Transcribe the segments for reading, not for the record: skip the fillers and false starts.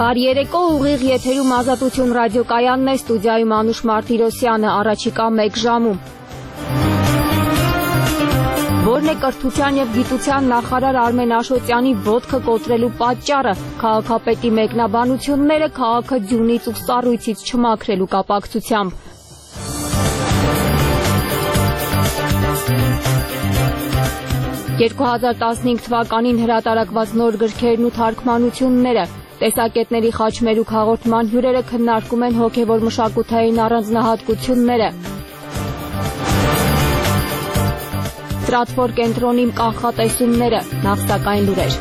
Բարի երեկո, ուղիղ եթերում Ազատություն ռադիոկայանն է, ստուդիայում Անուշ Մարտիրոսյանը, առաջիկա 1 ժամում։ Որն է կրթության եւ գիտության նախարար Արմեն Աշոտյանի ոտքը կոտրելու պատճառը, քաղաքապետի մեկնաբանությունները քաղաքը ձյունից ու սառույցից չմաքրելու կապակցությամբ։ 2015 թվականին հրատարակված նոր գրքերն ու թարգմանությունները, տեսակետների խաչմերուկ հաղորդման հյուրերը քննարկում են հոգևոր մշակութային առանձնահատկությունները։ Ստրատֆոր կենտրոնի կանխատեսումները, նախսակային լուրեր։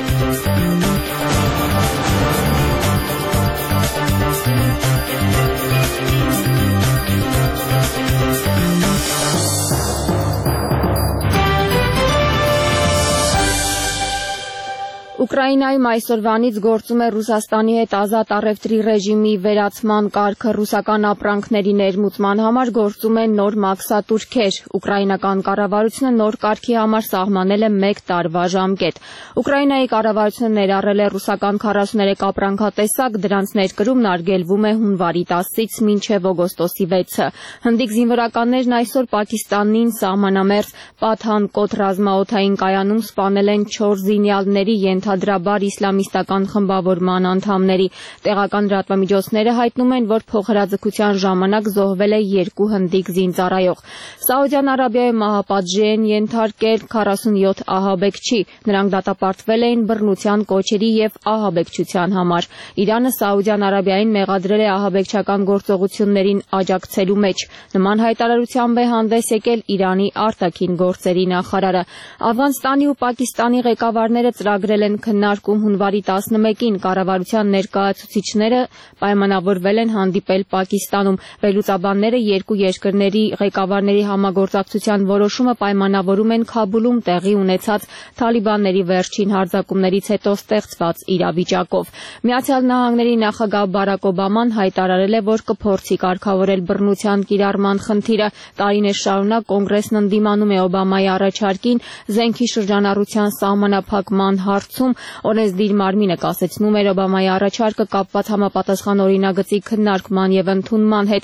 Ուկրաինայում այսօրվանից գործում է Ռուսաստանի հետ ազատ առևտրի ռեժիմի վերացման կարգը, ռուսական ապրանքների ներմուծման համար գործում են նոր մաքսատուրքեր։ Ուկրաինական կառավարությունը նոր կարգի համար սահմանել է 1 տարվա ժամկետ։ Ուկրաինայի կառավարությունը ներառել է ռուսական 43 ապրանքատեսակ, դրանց ներկրումն արգելվում է հունվարի 10-ից մինչև օգոստոսի 6-ը։ Հնդիկ զինվորականներն այսօր Պակիստանին սահմանամերձ Պատհան Կոտ ռազմաօդային կայանում սպանել են 4 զինյալների ենթադրաբար իսլամիստական խմբավորման անդամների։ Տեղական լրատվամիջոցները հայտնում են, որ փոխհրաձգության ժամանակ զոհվել է 2 հնդիկ զինծառայող։ Սաուդյան Արաբիայում մահապատժի են ենթարկել 47 ահաբեկչի։ Նրանք դատապարտվել էին բռնության կոչերի եւ ահաբեկչության համար։ Իրանը Սաուդյան Արաբիային մեղադրել է ահաբեկչական գործողություններին աջակցելու մեջ։ Նման հայտարարությամբ է հանդես եկել Իրանի արտաքին գործերի նախարարը։ Աֆղանստանի ու Պակիստանի ղեկավարները ծրագրել են քննարկում հունվարի 11-ին, կառավարության ներկայացուցիչները պայմանավորվել են հանդիպել Պակիստանում։ Վերլուծաբանները երկու երկրների ղեկավարների համագործակցության որոշումը պայմանավորում են Քաբուլում տեղի ունեցած թալիբանների վերջին հարձակումներից հետո ստեղծված իրավիճակով։ Միացյալ Նահանգների նախագահ Բարակ Օբաման հայտարարել է, որ կփորձի կարգավորել բռնության կիրառման խնդիրը։ Տարիներ շարունակ կոնգրեսն ընդդիմանում է Օբամայի առաջարկին զենքի շրջանառության սահմանափակման հարցում։ Օրենսդիր մարմինը կասեցնում էր Օբամայի առաջարկը կապված համապատասխան օրինագծի քննարկման եւ ընդունման հետ։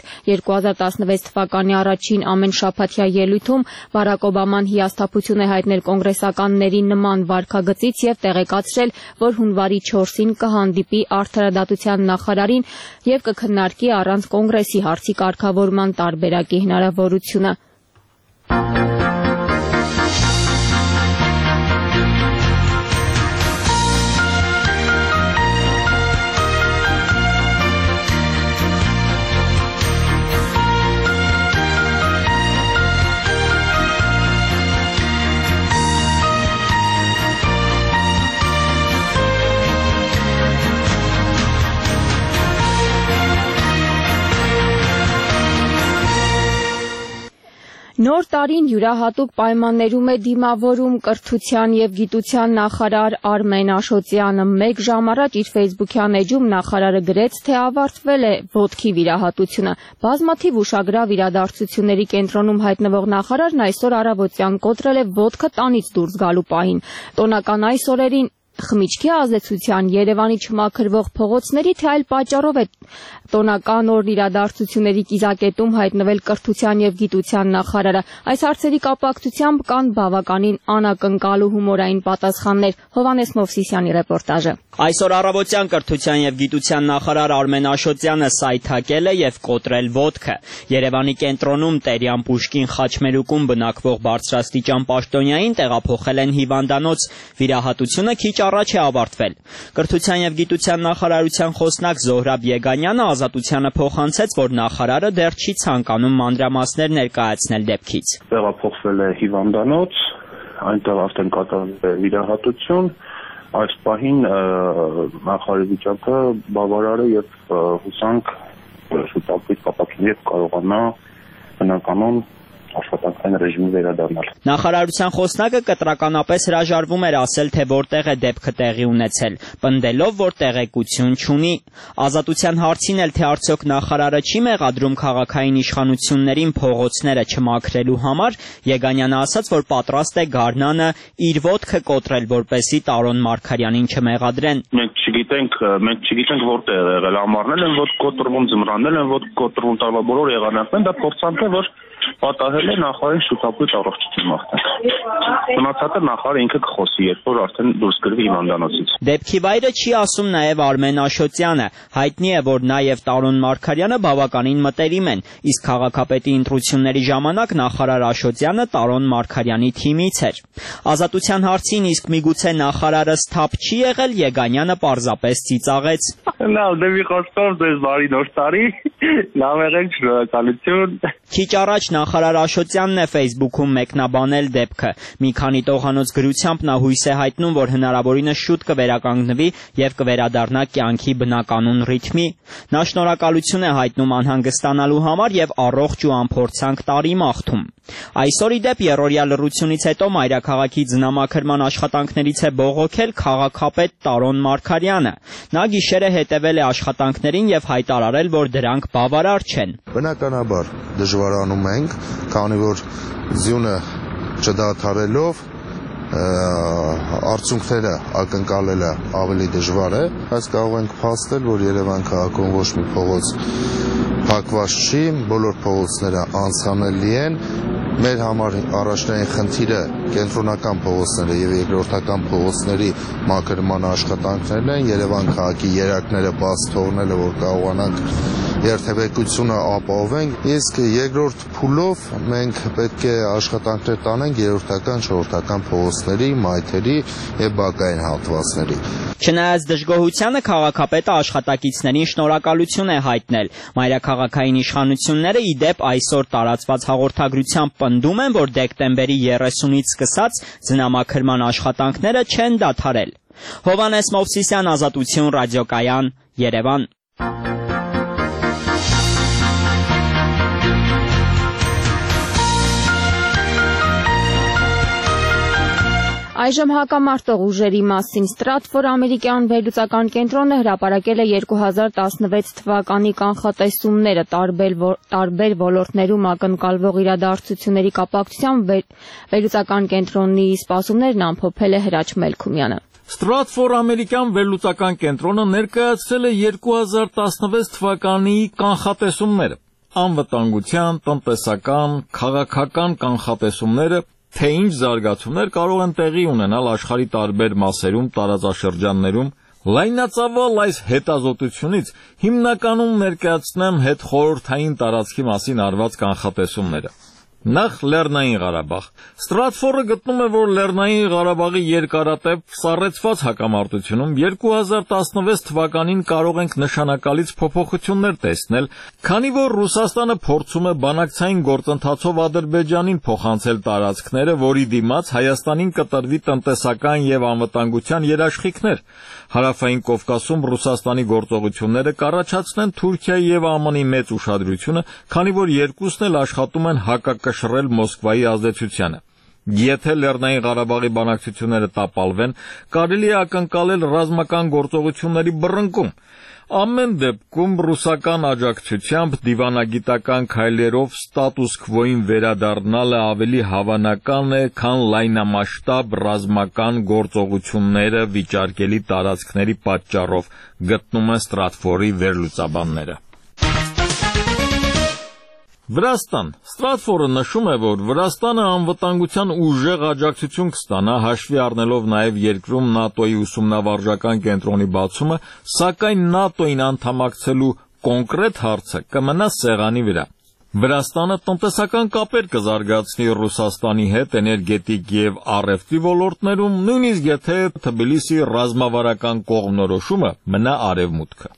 2016 թվականի առաջին ամենշաբաթյա ելույթում Բարակ Օբաման հիասթափություն է հայտնել կոնգրեսականների նման վարքագծից եւ տեղեկացրել, որ հունվարի 4-ին կհանդիպի արդարադատության նախարարին եւ կքննարկի առանց կոնգրեսի հարցի կարգավորման տարբերակի հնարավորությունը։ Նոր տարին յուրահատուկ պայմաններում է դիմավորում կրթության եւ գիտության նախարար Արմեն Աշոտյանը։ 1 ժամ առաջ իր ֆեյսբուքյան էջում նախարարը գրեց, թե ավարտվել է ոտքի վիրահատությունը։ Բազմաթիվ ուշագրավ իրադարձությունների կենտրոնում հայտնվող նախարարն այսօր առավոտյան կոտրել է ոտքը տանից դուրս գալու պահին։ Տոնական այս օրերին խմիչքի ազդեցության, Երևանի չմաքրվող փողոցների, թե այլ պատճառով է տոնական օր իրադարձությունների կիզակետում հայտնվել կրթության եւ գիտության նախարարը։ Այս հարցերի կապակցությամբ կան բավականին անակնկալ ու հումորային պատասխաններ։ Հովհաննես Մովսիսյանի ռեպորտաժը։ Այսօր առավոտյան կրթության եւ գիտության նախարար Արմեն Աշոտյանը սայթակել է եւ կոտրել ոտքը։ Երևանի կենտրոնում Տերյան Պուշկին խաչմերուկում բնակվող բարձրաստիճան պաշտոնյային տեղափոխել են հիվանդանոց։ Վիրահատությունը քիչ առաջ է ավարտվել։ Կրթության եւ գիտության նախարարության խոսնակ Զոհրաբ Եգանյանը Ազատությանը փոխանցեց, որ նախարարը դեռ չի ցանկանում մանրամասներ ներկայացնել դեպքից։ Տեղափոխվել է հիվանդանոց, այնտեղ արդեն կատարվել է վիրահատություն։ Այս պահին նախարարի վիճակը բավարար է եւ հուսանք շուտապույտ կապակցի հետ կարողանա բնականon աշխատանքային ռեժիմի վերադառնալ։ Նախարարության խոսնակը կտրականապես հրաժարվում էր ասել, թե որտեղ է դեպքը տեղի ունեցել, պնդելով, որ տեղեկություն չունի։ Ազատության հարցին էլ, թե արդյոք նախարարը չի մեղադրում քաղաքային իշխանություններին փողոցները չմաքրելու համար, Եգանյանը ասաց, որ պատրաստ է Գարնանը իր ոտքը կոտրել, որպեսզի Տարոն Մարգարյանին չմեղադրեն։ Մենք չգիտենք որտեղ է եղել, ամառնել են ոտք կոտրվում, ձմռանել են ոտք կոտրվում, տարվա բոլոր եղանակներն դա փորձանք է, որ պատահել է նախարարին շուտապույտ առողջություն մաղթենք։ Մնացածը նախարարը ինքը կխոսի, երբ որ արդեն դուրս գրվի հիվանդանոցից։ Դեպքի վայրը չի ասում նաև Արմեն Աշոտյանը։ Հայտնի է, որ նաև Տարոն Մարգարյանը բավականին մտերիմ են, իսկ քաղաքապետի ընտրությունների ժամանակ նախարար Աշոտյանը Տարոն Մարգարյանի թիմից էր։ Ազատության հարցին իսկ միգուցե նախարարը սթափ չի եղել, Եգանյանը պարզապես ծիծաղեց։ Լավ, դեպի խոսքով ձեզ բարի նոր տարի, լավ եղեք, շնորհակալություն։ Քիչ առաջ նախարար Աշոտյանն է Facebook-ում մեկնաբանել դեպքը։ Մի քանի տողանոց գրությամբ նա հույս է հայտնում, որ հնարավորինս շուտ կվերականգնվի եւ կվերադառնա կյանքի բնականոն ռիթմի։ Նա շնորհակալություն է հայտնում անհանգստանալու համար եւ առողջ ու անփորձանք տարի մաղթում։ Այսօր ի դեպ երրորդյա լռությունից հետո մայրաքաղաքի ձնամաքրման աշխատանքներից է բողոքել քաղաքապետ Տարոն Մարգարյանը։ Նա գիշերը հետևել է աշխատանքներին եւ հայտարարել, որ դրանք բավարար չեն։ Բնականաբար դժվարանում ենք, քանի որ ձյունը չդադարելով արդյունքները ակնկալելը ավելի դժվար է, բայց կարող ենք փաստել, որ Երևան քաղաքում ոչ մի փողոց փակված չի, բոլոր փողոցները անցանելի են։ Մեր համար առաջնային խնդիրը կենտրոնական փողոցները եւ երկրորդական փողոցների մաքրման աշխատանքներն են, Երևան քաղաքի երակները բաց թողնելը, որ կարողանանք երթևեկությունը ապահովենք, իսկ երկրորդ փուլով մենք պետք է աշխատանքներ տանենք երրորդական, չորրորդական փողոցների, մայթերի եւ բակային հատվածների։ Չնայած դժգոհությանը քաղաքապետը աշխատակիցներին շնորհակալություն է հայտնել։ Մայրաքաղաքային իշխանությունները ի դեպ այսօր տարածված հաղորդագրությամբ պնդում են, որ դեկտեմբերի 30-ից սկսած ձնամաքրման աշխատանքները չեն դադարել։ Հովհաննես Մովսիսյան, Ազատություն, ռադիոկայան, Երևան։ Այժմ հակամարտող ուժերի մասին Stratfor ամերիկյան վերլուծական կենտրոնը հրապարակել է 2016 թվականի կանխատեսումները տարբեր ոլորտներում ակնկալվող իրադարձությունների կապակցությամբ վերլուծական կենտրոնի սպասումներն ամփոփել է Հրաչ Մելքումյանը։ Stratfor ամերիկյան վերլուծական կենտրոնը ներկայացրել է 2016 թվականի կանխատեսումները, անվտանգության, տնտեսական, քաղաքական կանխատեսումները, թե ինչ զարգացումներ կարող են տեղի ունենալ աշխարհի տարբեր մասերում, տարածաշրջաններում։ Լայնածավալ այս հետազոտությունից հիմնականում ներկայացնեմ հետխորհրդային տարածքի մասին արված կանխատեսումները։ Նախ Լեռնային Ղարաբաղ։ Stratfor-ը գտնում է, որ Լեռնային Ղարաբաղի երկարատև սառեցված հակամարտությունում 2016 թվականին կարող ենք նշանակալից փոփոխություններ տեսնել, քանի որ Ռուսաստանը փորձում է բանակցային գործընթացով Ադրբեջանին փոխանցել տարածքները, որի դիմաց Հայաստանին կտրվի տնտեսական եւ անվտանգության երաշխիքներ։ Հարավային Կովկասում Ռուսաստանի գործողությունները կառաջացնեն Թուրքիայի եւ ԱՄՆ-ի մեծ ուշադրությունը, քանի որ երկուսն էլ աշխատում են հակակշռել Մոսկվայի ազդեցությանը։ Եթե Լեռնային Ղարաբաղի բանակցությունները տապալվեն, կարելի է ակնկալել ռազմական գործողությունների բռնկում։ Ամեն դեպքում ռուսական աջակցությամբ դիվանագիտական քայլերով ստատուս քվոին վերադառնալը ավելի հավանական է, քան լայնամասշտաբ ռազմական գործողությունները վիճարկելի տարածքների պատճառով, գտնում են Stratfor-ի վերլուծաբանները։ Վրաստան։ Stratfor-ը նշում է, որ Վրաստանը անվտանգության ուժեղ աջակցություն կստանա, հաշվի առնելով նաև երկրում ՆԱՏՕ-ի ուսումնավարժական կենտրոնի բացումը, սակայն ՆԱՏՕ-ին անդամակցելու կոնկրետ հարցը կմնա սեղանի վրա։ Վրաստանը տնտեսական կապեր կզարգացնի Ռուսաստանի հետ էներգետիկ եւ առևտրի ոլորտներում, նույնիսկ եթե Թբիլիսի ռազմավարական կողմնորոշումը մնա արևմուտքը։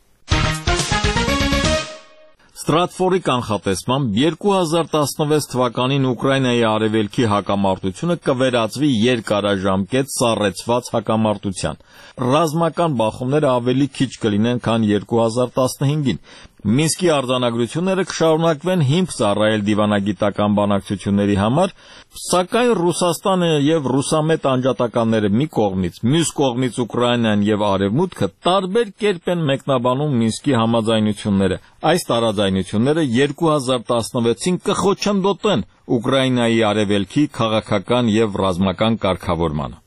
Stratfor-ի կանխատեսմամբ 2016 թվականին Ուկրաինայի արևելքի հակամարտությունը կվերածվի երկարաժամկետ սառեցված հակամարտության։ Ռազմական բախումները ավելի քիչ կլինեն, քան 2015-ին։ Մինսկի արձանագրությունները կշարունակվեն հիմք ծառայել դիվանագիտական բանակցությունների համար, սակայն Ռուսաստանը եւ ռուսամետ անջատականները մի կողմից, մյուս կողմից Ուկրաինան եւ Արևմուտքը տարբեր կերպ են մեկնաբանում Մինսկի համաձայնությունները։ Այս տարաձայնությունները 2016-ին կխոչընդոտեն Ուկրաինայի արևելքի քաղաքական եւ ռազմական կարգավորմանը։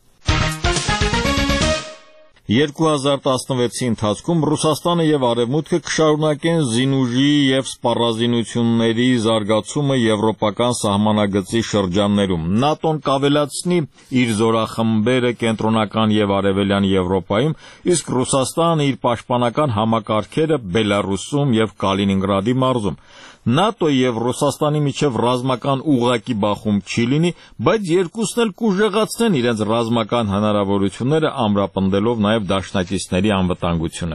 2016-ի ընթացքում Ռուսաստանը եւ Արևմուտքը կշարունակեն զինուժի եւ սպառազինությունների զարգացումը եվրոպական սահմանագծի շրջաններում։ ՆԱՏՕ-ն կավելացնի իր զորախմբերը կենտրոնական եւ արևելյան Եվրոպայում, իսկ Ռուսաստանը իր պաշտպանական համակարգերը Բելարուսում եւ Կալինինգրադի մարզում։ ՆԱՏՕ-ի եւ Ռուսաստանի միջև ռազմական ուղղակի բախում չի լինի, բայց երկուսն էլ կուժեղացնեն իրենց ռազմական հնարավորությունները, ամրապնդելով նաեւ դաշնակիցների անվտանգությունը։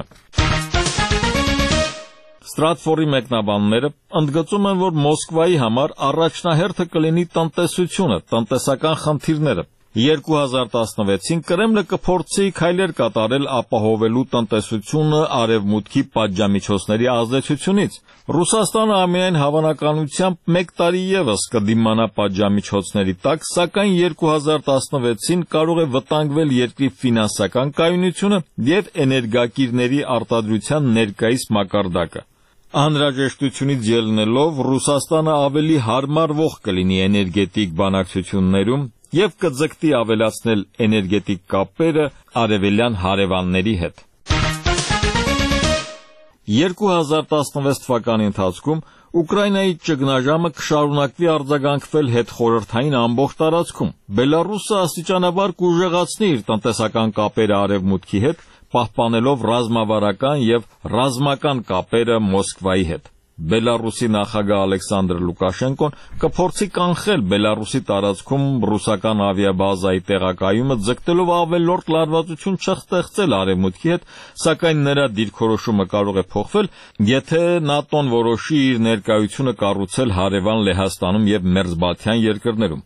Ստրատֆորի մեկնաբանները ընդգծում են, որ Մոսկվայի համար առաջնահերթը կլինի տնտեսությունը, տնտեսական խնդիրները։ 2016-ին Կրեմլը կփորձի քայլեր կատարել ապահովելու տնտեսությունը արևմուտքի պատժամիջոցների ազդեցությունից։ Ռուսաստանը ամենայն հավանականությամբ 1 տարի ևս կդիմանա պատժամիջոցների տակ, սակայն 2016-ին կարող է վտանգվել երկրի ֆինանսական կայունությունը եւ էներգակիրների արտադրության ներկայիս մակարդակը։ Անհրաժեշտությունից ելնելով Ռուսաստանը ավելի հարմարվող կլինի էներգետիկ բանակցություններում եւ կձգտի ավելացնել էներգետիկ կապերը արևելյան հարևանների հետ։ 2016 թվականի ընթացքում Ուկրաինայի ճգնաժամը կշարունակվի արձագանքվել հետխորհրդային ամբողջ տարածքում։ Բելարուսը աստիճանաբար կուժեղացնի իր տնտեսական կապերը արևմուտքի հետ, պահպանելով ռազմավարական եւ ռազմական կապերը Մոսկվայի հետ։ Բելարուսի նախագահ Ալեքսանդր Լուկաշենկոն կփորձի կանխել Բելարուսի տարածքում ռուսական ավիաբազայի տեղակայումը, ձգտելով ավելորդ լարվածություն չստեղծել արևմուտքի հետ, սակայն նրա դիրքորոշումը կարող է փոխվել, եթե ՆԱՏՕ-ն որոշի իր ներկայությունը կառուցել հարևան Լեհաստանում եւ Մերձբալթյան երկրներում։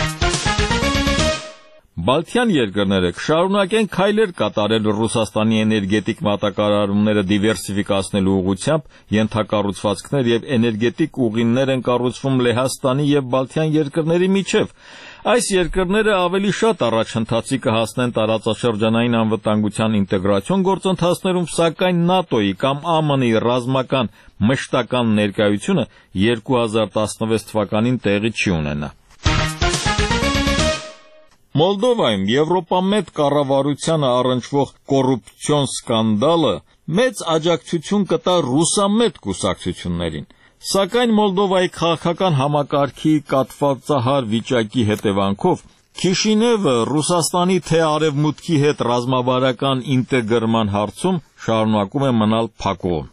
Բալթյան երկրները կշարունակեն քայլեր կատարել Ռուսաստանի էներգետիկ մատակարարումները դիվերսիֆիկացնելու ուղղությամբ, ենթակառուցվածքներ եւ էներգետիկ ուղիներ են կառուցվում Լեհաստանի եւ Բալթյան երկրների միջև։ Այս երկրները ավելի շատ առաջընթացի կհասնեն տարածաշրջանային անվտանգության ինտեգրացիոն գործընթացներում, սակայն ՆԱՏՕ-ի կամ ԱՄՆ-ի ռազմական մշտական ներկայությունը 2016 թվականին տեղի չի ունենա։ Մոլդովայում Եվրոպամետ կառավարությանը առնչվող կոռուպցիոն սկանդալը մեծ աջակցություն կտա ռուսամետ կուսակցություններին, սակայն Մոլդովայի քաղաքական համակարգի կաթվածահար վիճակի հետևանքով Քիշինևը Ռուսաստանի թե արևմուտքի հետ ռազմավարական ինտեգրման հարցում շարունակում է մնալ փակուղ։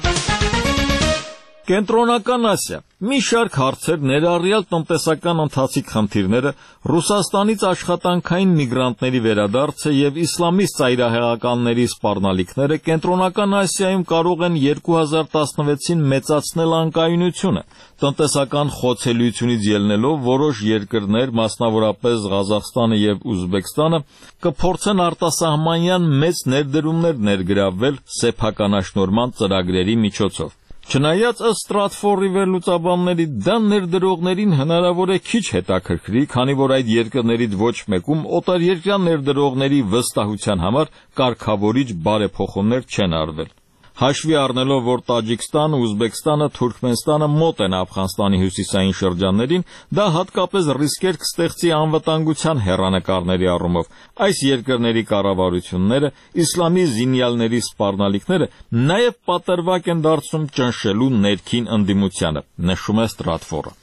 Կենտրոնական Ասիա մի շարք հարցեր ներառյալ տնտեսական ընթացիկ խնդիրները, Ռուսաստանից աշխատանքային միգրանտների վերադարձը եւ իսլամիստ ծայրահեղականների սպառնալիքները Կենտրոնական Ասիայում կարող են 2016-ին մեծացնել անկայունությունը։ Տնտեսական խոցելիությունից ելնելով որոշ երկրներ, մասնավորապես Ղազախստանը եւ Ուզբեկստանը, կփորձեն արտասահմանյան մեծ ներդրումներ ներգրավվել սեփականաշնորհման ծրագրերի միջոցով։ Չնայած ըստ Ստրատֆորի վերլուծաբանների դա ներդրողներին հնարավոր է քիչ հետաքրքրի, քանի որ այդ երկրներից ոչ մեկում օտարերկրյա ներդրողների վստահության համար կարգավորիչ բարեփոխումներ չեն արվել։ Հաշվի առնելով, որ Տաջիկստանը, Ուզբեկստանը, Թուրքմենստանը մոտ են Աֆղանստանի հյուսիսային շրջաններին, դա հատկապես ռիսկեր կստեղծի անվտանգության հեռանկարների առումով։ Այս երկրների կառավարությունները, իսլամի զինյալների սպառնալիքները նաև պատրվակ են դարձնում ճնշելու ներքին ընդդիմությանը, նշում է Ստրատֆորը։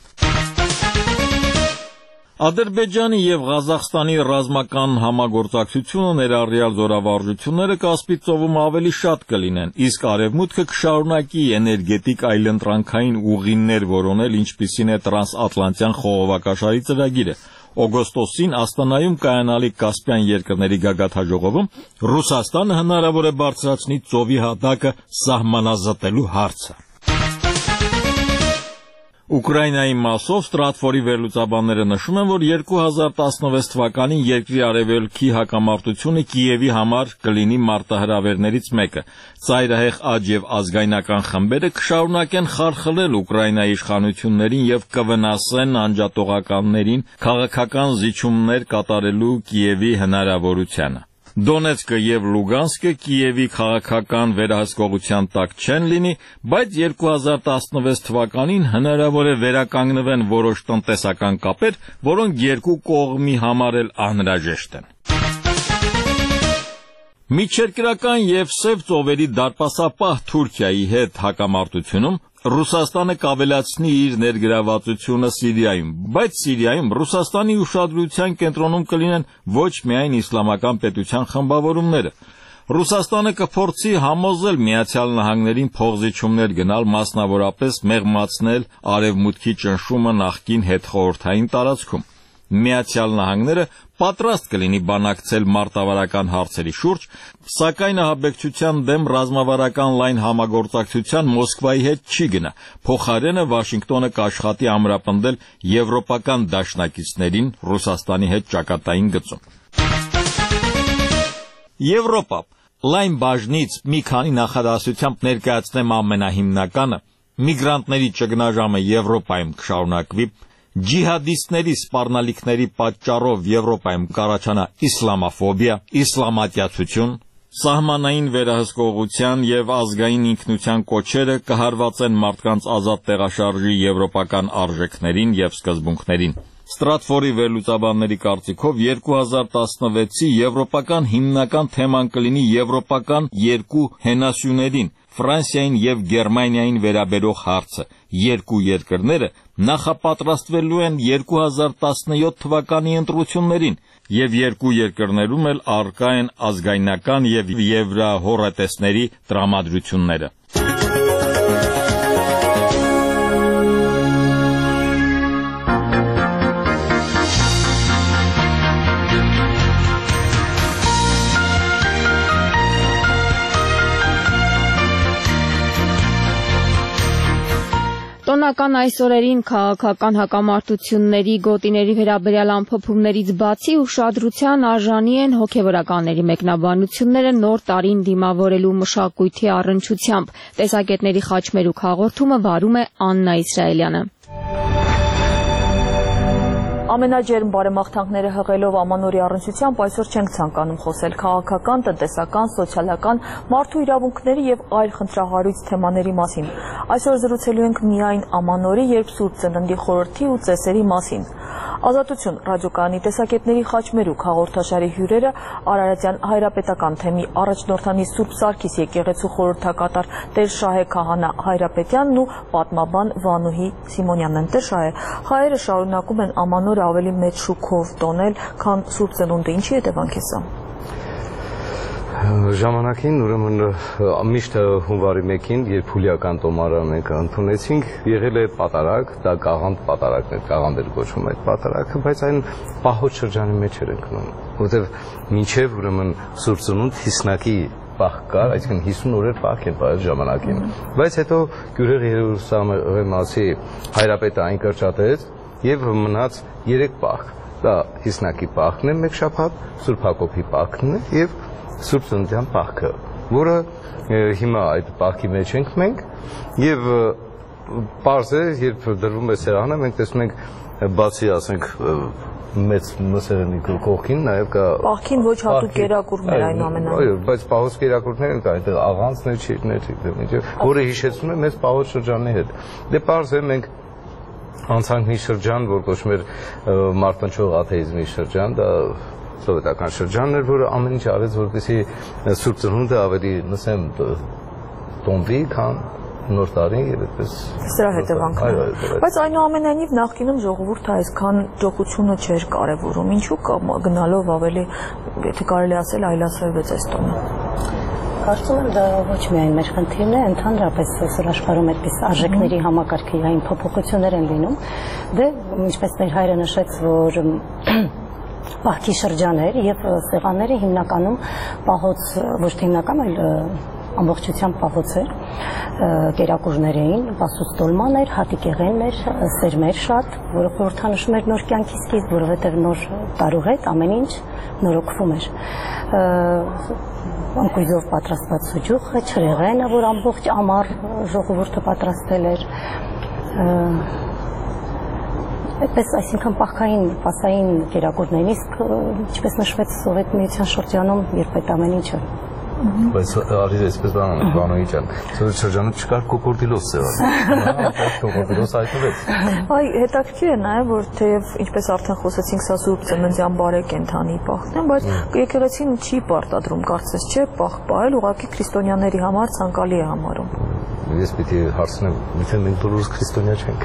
Ադրբեջանի եւ Ղազախստանի ռազմական համագործակցությունը ներառյալ զորավարժությունները Կասպից ծովում ավելի շատ կլինեն, իսկ Արևմուտքը կշարունակի էներգետիկ այլընտրանքային ուղիներ որոնել, ինչպիսին է տրանսատլանտյան խողովակաշարի ծրագիրը։ Օգոստոսին Աստանայում կայանալիք Կասպյան երկրների գագաթնաժողովում Ռուսաստանը հնարավոր է բարձրացնի ծովի հատակը սահմանազատելու հարցը։ Ուկրաինայի մասով Ստրատֆորի վերլուծաբանները նշում են, որ 2016 թվականին երկրի արևելքի հակամարտությունը Կիևի համար կլինի մարտահրավերներից մեկը։ Ծայրահեղ աճ եւ ազգայնական խմբերը կշարունակեն խարխլել Ուկրաինայի իշխանություններին եւ կվնասեն անջատողականներին քաղաքական զիջումներ կատարելու Կիևի հնարավորությանը։ Դոնեցկը եւ Լուգանսկը Կիևի քաղաքական վերահսկողության տակ չեն լինի, բայց 2016 թվականին հնարավոր է վերականգնվեն որոշ տնտեսական կապեր, որոնք երկու կողմի համար էլ անհրաժեշտ են։ Միջերկրական եւ Սև ծովերի դարպասապահ Թուրքիայի հետ հակամարտությունում Ռուսաստանը կավելացնի իր ներգրավվածությունը Սիրիայում, բայց Սիրիայում Ռուսաստանի ուշադրության կենտրոնում կլինեն ոչ միայն իսլամական պետության խմբավորումները։ Ռուսաստանը կփորձի համոզել Միացյալ Նահանգներին փոխզիջումներ գնալ, մասնավորապես մեղմացնել արևմուտքի ճնշումը նախկին հետխորհրդային տարածքում։ Միացյալ Նահանգները պատրաստ կլինի բանակցել մարտավարական հարցերի շուրջ, սակայն ահաբեկչության դեմ ռազմավարական լայն համագործակցության Մոսկվայի հետ չի գնա։ Փոխարենը Վաշինգտոնը կաշխատի ամրապնդել եվրոպական դաշնակիցներին Ռուսաստանի հետ ճակատային գծում։ Եվրոպա լայն բաժնից մի քանի նախադասությամբ ներկայացնեմ ամենահիմնականը։ Միգրանտների ճգնաժամը Եվրոպայում կշարունակվի։ Ջիհադիստների սպառնալիքների պատճառով Եվրոպայում կառաջանա իսլամաֆոբիա, իսլամատյացություն, սահմանային վերահսկողության եւ ազգային ինքնության կոչերը կհարվածեն մարդկանց ազատ տեղաշարժի եվրոպական արժեքներին եւ սկզբունքներին։ Ստրատֆորի վերլուծաբանների կարծիքով 2016-ի եվրոպական հիմնական թեման կլինի եվրոպական երկու հենասյուներին՝ Ֆրանսիային եւ Գերմանիային վերաբերող հարցը։ Երկու երկրները նախապատրաստվելու են 2017 թվականի ընտրություններին, եւ երկու երկրներում էլ առկա են ազգայնական եւ եվրահոռետեսների տրամադրությունները։ Տոնական այս օրերին քաղաքական հակամարտությունների գոտիների վերաբերյալ ամփոփումներից բացի ուշադրության արժանի են հոգևորականների մեկնաբանությունները նոր տարին դիմավորելու մշակույթի առնչությամբ։ Տեսակետների խաչմերուկ հաղորդումը վարում է Աննա Իսրայելյանը։ Ամենաջերմ բարեմաղթանքները հղելով ամանորի առնչությամբ այսօր չենք ցանկանում խոսել քաղաքական, տնտեսական, սոցիալական, մարդու իրավունքների եւ այլ խնդրահարույց թեմաների մասին։ Այսօր զրուցելու ենք միայն ամանորի, երբ Սուրբ Ծննդի խորհրդի ու ծեսերի մասին։ Ազատություն ռադիոկայանի տեսակետների խաչմերուկ հաղորդաշարի հյուրերը Արարատյան հայրապետական թեմի առաջնորդանի Սուրբ Սարգիս եկեղեցու խորհրդակատար Տեր Շահե Քահանա Հայրապետյանն ու պատմաբան Վանուհի Սիմոնյանն են։ Տեր Շահե, հայերը շարունակում են ամանորը ավելի մեծ շուքով տոնել, քան Սուրբ Ծնունդը, ինչի հետևանք է սա։ Ժամանակին ուրեմն միշտ հունվարի 1-ին, երբ հուլիական տոմարը մենք ընդունեցինք, եղել է պատարագ, դա կաղանդ պատարագն է, կաղանդ էր կոչվում այդ պատարագը, բայց այն պահոց շրջանի մեջ էր ընկնում, որովհետև մինչև ուրեմն Սուրբ Ծնունդ հիսնակի պահ կար, այսինքն 50 օրեր պահք են այդ ժամանակին, բայց հետո Գյուրեղ Երուսաղեմացի հայրապետը այն կրճատեց եւ մնաց 3 պահք, դա հիսնակի պահքն է մեկ շաբաթ, Սուրբ Հակոբի պահքն է եւ Սուրբ Ծննդյան պահքը, որը հիմա այդ պահքի մեջ ենք մենք եւ պարզ է, երբ դրվում է սեղանը, մենք տեսնում ենք բացի, ասենք, մեծ մսերնի կողքին նաեւ կա պահքին ոչ հատուկ կերակուրներ այնուամենայնիվ։ Այո, բայց պահոց կերակուրներ կա, այնտեղ աղանցներ չի, որը հիշեցնում է մեծ պահոց շրջանի հետ։ Դե պարզ է, մենք անցանք մի շրջան, որ կոչվում էր մարտնչող աթեիզմի շրջան, դա սովետական շրջանն էր, որը ամեն ինչ արեց, որպեսզի Սուրբ Ծնունդը ավելի նսեմ տոնվի, քան նոր տարին եւ այդպես սրա հետևանքն է։ Բայց այնուամենայնիվ նախկինում ժողովուրդը այսքան ջոկությունը չէր կարևորում, ինչու գնալով ավելի, եթե կարելի ասել, այլացրեց այս տոնը։ Կարծում եմ դա ոչ միայն մեր խնդիրն է, ընդհանրապես այսօր աշխարհում այդպես արժեքների համակարգային փոփոխություններ են լինում։ Դե ինչպես մեր հայրը նշեց, որ պահքի շրջան էր եւ սեղանները հիմնականում պահոց ոչ թե հիմնական, այլ ամբողջությամբ պահոց էր, կերակուրներ էին, բասուստոլման էր, հատիկեղեն էր, սերմեր շատ, որը խորհրդանշում էր նոր կյանքի սկիզբ, որովհետև նոր տարուղ հետ ամեն ինչ նորոգվում էր։ Անկույզով պատրաստված սուջուխը, չրեղենը, որ ամբողջ ամառ ժողովուրդը պատրաստել էր, այդպես, այսինքն պահքային, պասային կերակուրներին, իսկ ինչպես նշվեց Սովետ միության շրջանում, երբ այդ ամեն ինչը։ Բայց արիր այսպես բանոյի ջան, Սովետ շրջանում չկար կոկորդիլոս սևան, կոկորդիլոս այդպես։ Այ հետաքրքիր է նաև, որ թեև ինչպես արդեն խոսեցինք, սա Սուրբ Ծննդյան բարեկենդանի պահքն է, բայց եկեղեցին չի պարտադրում, կարծես չէ, պահք պահել, ուղղակի քրիստոնյաների համար ցանկալի է համարում։ Ես պիտի հարցնեմ, միթե մենք բոլորս քրիստոնյա չենք։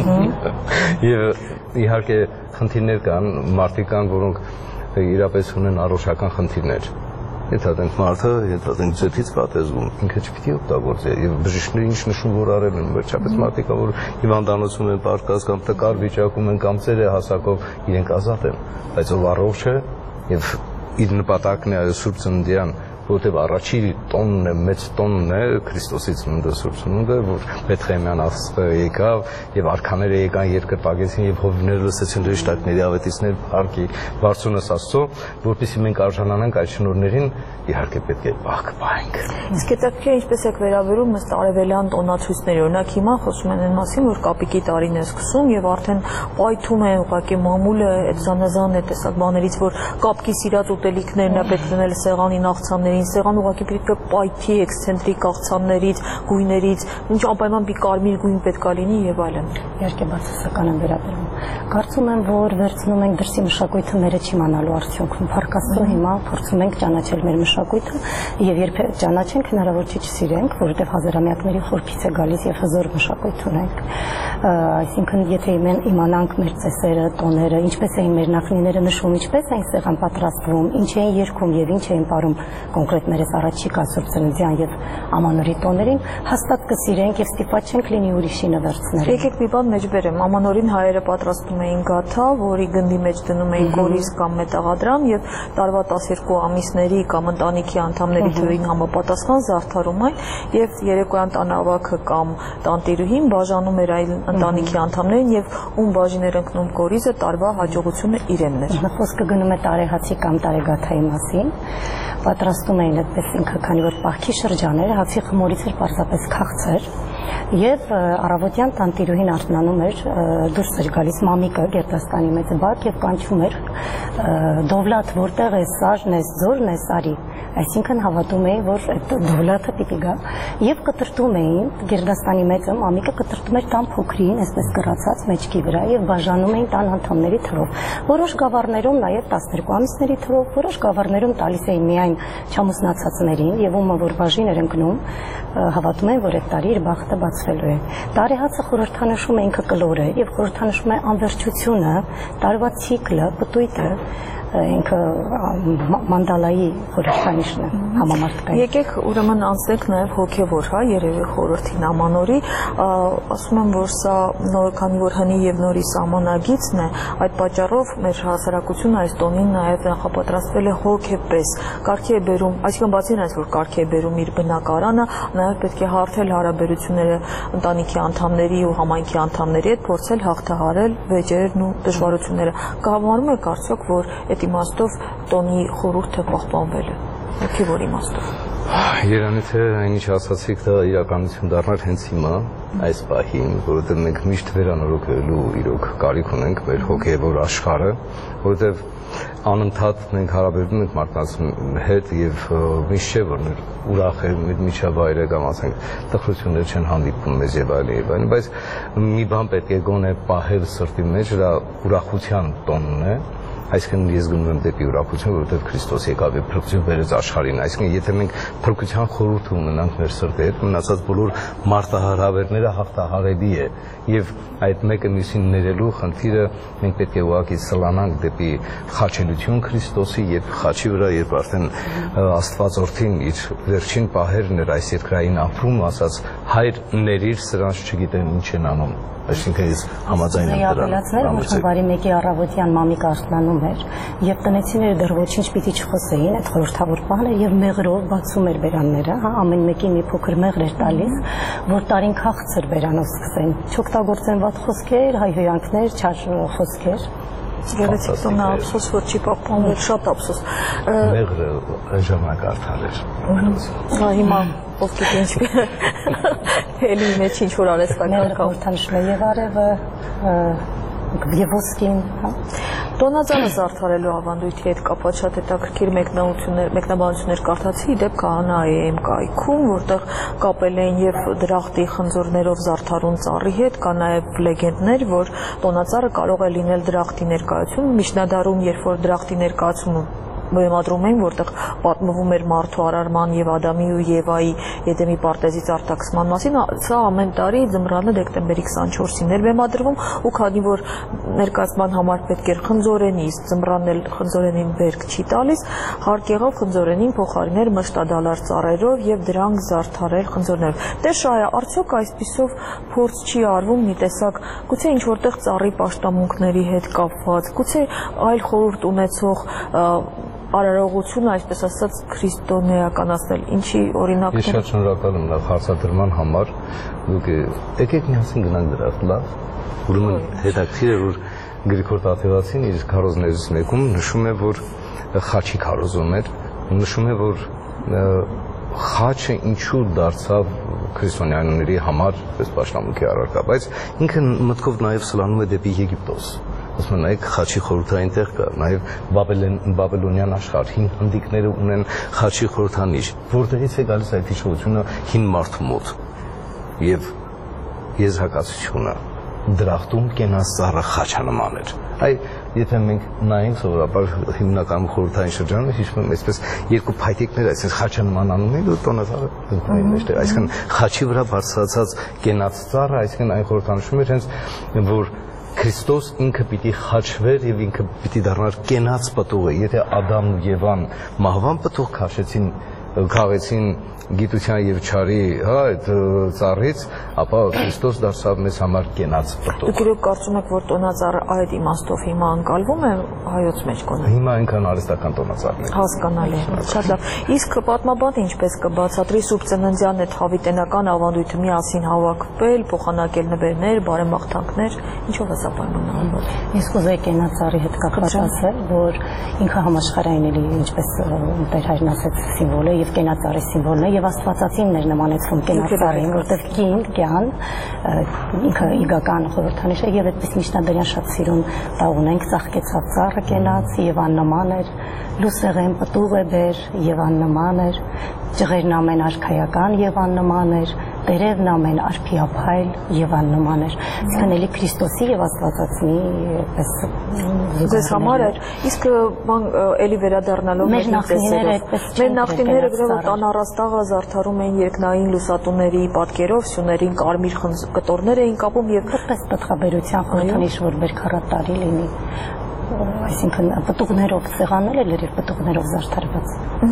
Եվ իհարկե խնդիրներ կան, մարդիկ կան, որոնք իրապես ունեն առողջական խնդիրներ։ Եթե այդենք մարդը, եթե այդենք ձեթից պատեզում, ինքը չպիտի օգտագործի, եւ բժիշկները ինչ նշում որ արել են, վերջապես մարդիկ կան, որ հիվանդանոցում են, պարկած կամ տկար վիճակում են, կամ ծեր է հասակով, իրենք ազատ են, բայց ով առողջ է եւ իր նպատակն է Սուրբ Ծննդյան, որտեղ առաջի տոնն է, մեծ տոնն է Քրիստոսի ծնունդը, Սուրբ Ծնունդը, որ Բեթխեմյան աստղը եկավ եւ արքաները եկան երկրպագեցին եւ հովիվները լսեցին դրիշտ այդ ներիավետիցներ փառքի բարձունս Աստծո, որպեսզի մենք արժանանանք այդ շնորհներին, իհարկե պետք է պահք պահենք։ Իսկ հետաքրքիր ինչպես եք վերաբերում ըստ արևելյան տոնացույցների, օրինակ հիմա խոսում են այն մասին, որ կապիկի տարին է սկսում եւ արդեն պայթում է ուղղակի մամուլը այդ զանազան է տեսակ բաներից, որ կապկի սիրած ուտելիքներն է պետք դնել սեղանին, աղցաններին, սեղան ուղղակի պետք է պայթի էքսցենտրիկ աղցաններից, գույներից, ինչ անպայման մի կարմիր գույն պետք է լինի եւ այլն։ Իհարկե բացասական եմ վերաբերվում։ Կարծում եմ, որ վերցնում ենք դրսի մշակույթը մերը չիմանալու արդյունքում։ Փառք Աստծո, հիմա փորձում ենք ճանաչել մեր մշակույթը եւ երբ ճանաչենք, հնարավոր չի չսիրենք, որովհետեւ հազարամյակների խորքից է գալիս եւ հզոր մշակույթ ունենք։ Այսինքն, եթե իմանանք մեր ծեսերը, տոները, ինչպես էին մեր նախնիները նշում, ինչպես էին սեղան պատրաստվում, ինչ էին երգում եւ ինչ էին ապարում կոնկրետ մեր առաջիկա Սուրբ Ծննդյան եւ Ամանորի տոներին, հաստատ կսիրենք եւ ստիպված չենք լինի ուրիշինը վերցնել։ Եկեք մի բան մեջ բերեմ, Ամանորին հայերը պատրաստում էին գաթա, որի գնդի մեջ դնում էին կորիզ կամ մետաղադրամ եւ տարվա 12 ամիսների կամ ընտանիքի անդամների թվին համապատասխան զարդարում այն եւ երեկոյան տանավակը կամ տանտիրուհին բաժանում էր այլ ընտանիքի անդամներին եւ ում բաժին էր ընկնում կորիզը, տարվա հաջողությունը իրենն էր։ Խոսքը գնում է տարեհացի կամ տարեգաթայի մասին։ Պատրաստում էին այդպես ինքը, քանի որ պահքի շրջան էր, հացի խմորից էր պարզապես քաղցր եւ առավոտյան տանտիրուհին արթնանում էր, դուրս էր գալիս մամիկը Գերդաստանի մեծ բակ եւ կանչում էր դովլատ որտեղ է, սարն է, ձորն է, սարի, այսինքն հավատում էին, որ այդ դովլատը պիտի գա եւ կտրտում էին Գերդաստանի մեծը մամիկը կտրտում էր տան փոքրին, այսպես կռացած մեջքի վրա եւ բաժանում էին տան անդամների թվով, որոշ գավառներում նաեւ 12 ամիսների թվով, որոշ գավառներում տալիս էին միայն չամուսնացածներին եւ ումը որ բաժին էր ընկնում, հավատում են, որ այդ տարի իր բախտը բացվելու է։ Տարեհացը խորհրդանշում է ինքը կլորը եւ խորհրդանշում է անվերջությունը, տարվա ցիկլը, պտույտը, ինքը մանդալայի խորհրդանիշն է համամարտկային։ Եկեք ուրեմն անցնենք նաև հոգևոր, հա, երևի խորհրդին Ամանորի, ասում եմ, որ սա քանի որ հնի եւ նորի սահմանագիծն է, այդ պատճառով մեր հասարակությունը այս տոնին նաև նախապատրաստվել է հոգեպես, կարգի է բերում, այսինքն բացի նրանից, որ կարգի է բերում իր բնակարանը, նաև պետք է հարթել հարաբերությունները ընտանիքի անդամների ու համայնքի անդամների հետ, փորձել հաղթահարել վեճերն ու դժվարությունները։ Կհամարում եք արդյոք, որ այդ իմաստով տոնի խորհուրդը պահպանվել է, հոգևոր իմաստով։ Երանի թե այնինչ ասացիք դա իրականություն դառնար հենց հիմա այս պահին, որովհետև մենք միշտ վերանորոգելու իրոք կարիք ունենք մեր հոգևոր աշխարհը, որովհետև անընդհատ մենք հարաբերվում ենք մարդկանց հետ եւ միշտ չէ որ մեր ուրախ է մեր միջավայրը կամ ասենք տխրություններ չեն հանդիպում մեզ եւ այլն, բայց մի բան պետք է գոնե պահել սրտի մեջ, դա ուրախության տոնն է։ Այսինքն ես գնում եմ դեպի ուրախություն, որովհետև Քրիստոս եկավ եւ փրկություն բերեց աշխարհին։ Այսինքն եթե մենք փրկության խորհուրդ ունենանք մեր սրտի հետ, մնացած բոլոր մարտահրավերները հաղթահարելի է եւ այդ մեկը մյուսին ներելու խնդիրը մենք պետք է ուղղակի սլանանք դեպի խաչելություն Քրիստոսի եւ խաչի վրա, երբ արդեն Աստվածորդին իր վերջին պահերն էր այս երկրային ապրում, ասաց հայր ներիր, սրանց չգիտեն ինչ են անում։ Այսինքն ես համաձայն եմ դրան։ Որ հունվարի 1-ի առավոտյան մամիկ արտլանում էր եւ տնեցիները դեռ ոչինչ պիտի չխոսեին, այդ խորհրդավոր բանը եւ մեղրով բացում էր բերանները, հա, ամեն մեկին մի փոքր մեղր էր տալիս, որ տարին քաղցր բերանով սկսեն։ Չօգտագործեն վատ խոսքեր, հայհոյանքներ, չար խոսքեր։ Գեղեցիկ տոնը ափսոս, որ չի պահպանվել, շատ ափսոս։ Մեղրը այն ժամանակ արդար էր։ Հա, հիմա ով գիտի ինչ էլի մեջ ինչ որ արհեստական խորհրդանշում է եւ արևը եւ ոսկին, հա։ Տոնածառը զարդարելու ավանդույթի հետ կապված շատ հետաքրքիր մեկնաբանություններ կարդացի, դեպ Քահանայի եմ կայքում, որտեղ կապել էին եւ դրախտի խնձորներով զարդարուն ծառի հետ, կա նաեւ լեգենդներ, որ տոնածառը կարող է լինել դրախտի ներկայություն, միջնադարում, երբ որ դրախտի ներկայացումը բեմադրում էին, որտեղ պատմվում էր մարդու արարման եւ Ադամի ու Եվայի Եդեմի պարտեզից արտաքսման մասին, սա ամեն տարի ձմռանը դեկտեմբերի 24-ին էր բեմադրվում, ու քանի որ ներկայացման համար պետք էր խնձորենի, ձմռանն էլ խնձորենին բերք չի տալիս, հարկ եղավ խնձորենին փոխարինել մշտադալար ծառերով եւ դրանք զարդարել խնձորներով։ Դե Շահե, արդյոք այսպիսով փորձ չի արվում մի տեսակ, գուցե ինչ որտեղ ծառի պաշտամունքների հետ կապված, գուցե այլ խորհուրդ ունեցող արարողությունը, այսպես ասած, քրիստոնեականացնել, ինչի օրինակներ։ Ես շատ շնորհակալ եմ նախ հարցադրման համար, դուք եկեք միասին գնանք դրախտ, լավ։ Ուրեմն հետաքրքիր է, որ Գրիգոր Տաթևացին իր քարոզներից մեկում նշում է, որ խաչի քարոզում էր, նշում է, որ խաչը ինչու դարձավ քրիստոնյաների համար պես պաշտամունքի առարկա, բայց ինքը մտքով նաև սլանում է դեպի Եգիպտոս։ Ասում են, նայեք, խաչի խորհրդային տեղ կա, նաև բաբելոնյան աշխարհ, հին հնդիկները ունեն խաչի խորհրդանիշ, որտեղից է գալիս այդ հիշողությունը հին մարդու մոտ եւ եզրակացությունը դրախտում կենաց ծառը խաչանման էր։ Եթե մենք նայենք սովորաբար հիմնականում խորհրդային շրջանը, հիշում եմ, այսպես երկու փայտիկներ, այսպես խաչանման անում են ու տոնածառը դնում են մեջտեղ, այսինքն խաչի վրա բարձրացած կենաց ծառը, այսինքն այն խորհրդանշում էր հենց, որ Քրիստոս ինքը պիտի խաչվեր եւ ինքը պիտի դառնար կենաց պտուղը։ Եթե Ադամն ու Եվան մահվան պտուղ քաղեցին գիտության եւ չարի, հա, այդ ծառից, ապա Քրիստոս դարձավ մեզ համար կենաց պտուղ։ Դուք իրոք կարծում եք, որ տոնածառը այդ իմաստով հիմա անկալվում է հայոց մեջ կոնը։ Հիմա այնքան արհեստական տոնածառն է։ Հասկանալի է, շատ լավ։ Իսկ պատմաբանը ինչպես կբացատրի Սուրբ Ծննդյան այդ հավիտենական ավանդույթը միասին հավաքվել, փոխանակել նվերներ, բարեմաղթանքներ, ինչով է սա պայմանավորված։ Ես կուզեի կենաց ծառի հետ կապված ասել, որ ինքը համաշխարհային էլի ինչպես Տեր հայրն ասեց սիմվոլ է եւ կենաց ծառի սիմվոլն է եւ աստվածածինն էր նմանեցվում կենաց ծառին, որտեղ կյան ինքը իգական խորհրդանիշ է եւ այդպես միջնադարյան շատ սիրուն տա ունենք ծաղկեցած ծառը կենաց եւ աննման էր, լուսեղեն պտուղ է բեր եւ աննման էր, ջղերն ամեն արքայական եւ աննման էր, տերևն ամեն արփիափայլ եւ աննման էր։ Այսինքն էլի Քրիստոսի եւ Աստվածածնի այդպես ձեզ համար էր։ Իսկ էլի վերադառնալով մեր նախնիները գրելով տան առաստաղը զարդարում էին երկնային լուսատուների պատկերով, սյուներին կարմիր կտորներ էին կապում եւ որպես պտղաբերության խորհրդանիշ, որ բերքարատարի լինի։ Այսինքն պտուղներով սեղաններ էլ էր պտուղներով զարդարված։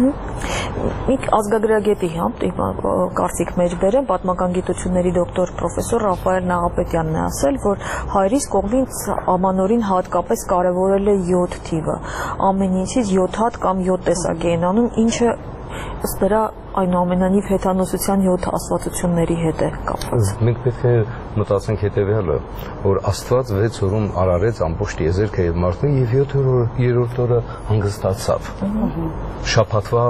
Մի ազգագրագետի կարծիք մեջ բերեմ, պատմական գիտությունների դոկտոր պրոֆեսոր Ռաֆայել Նաղապետյանն է ասել, որ հայրից կողմից ամանորին հատկապես կարևորել է 7 թիվը։ Ամեն ինչից 7 հատ կամ 7 տեսակ էին անում, ինչը ըստ դրա այնուամենայնիվ հեթանոսության 7 աստվածությունների հետ է կապված։ Մենք պետք է մտածենք հետևյալը, որ Աստված 6 օրում արարեց ամբողջ եզերքը եւ մարդուն եւ 7-րդ օրը հանգստացավ։ Շաբաթվա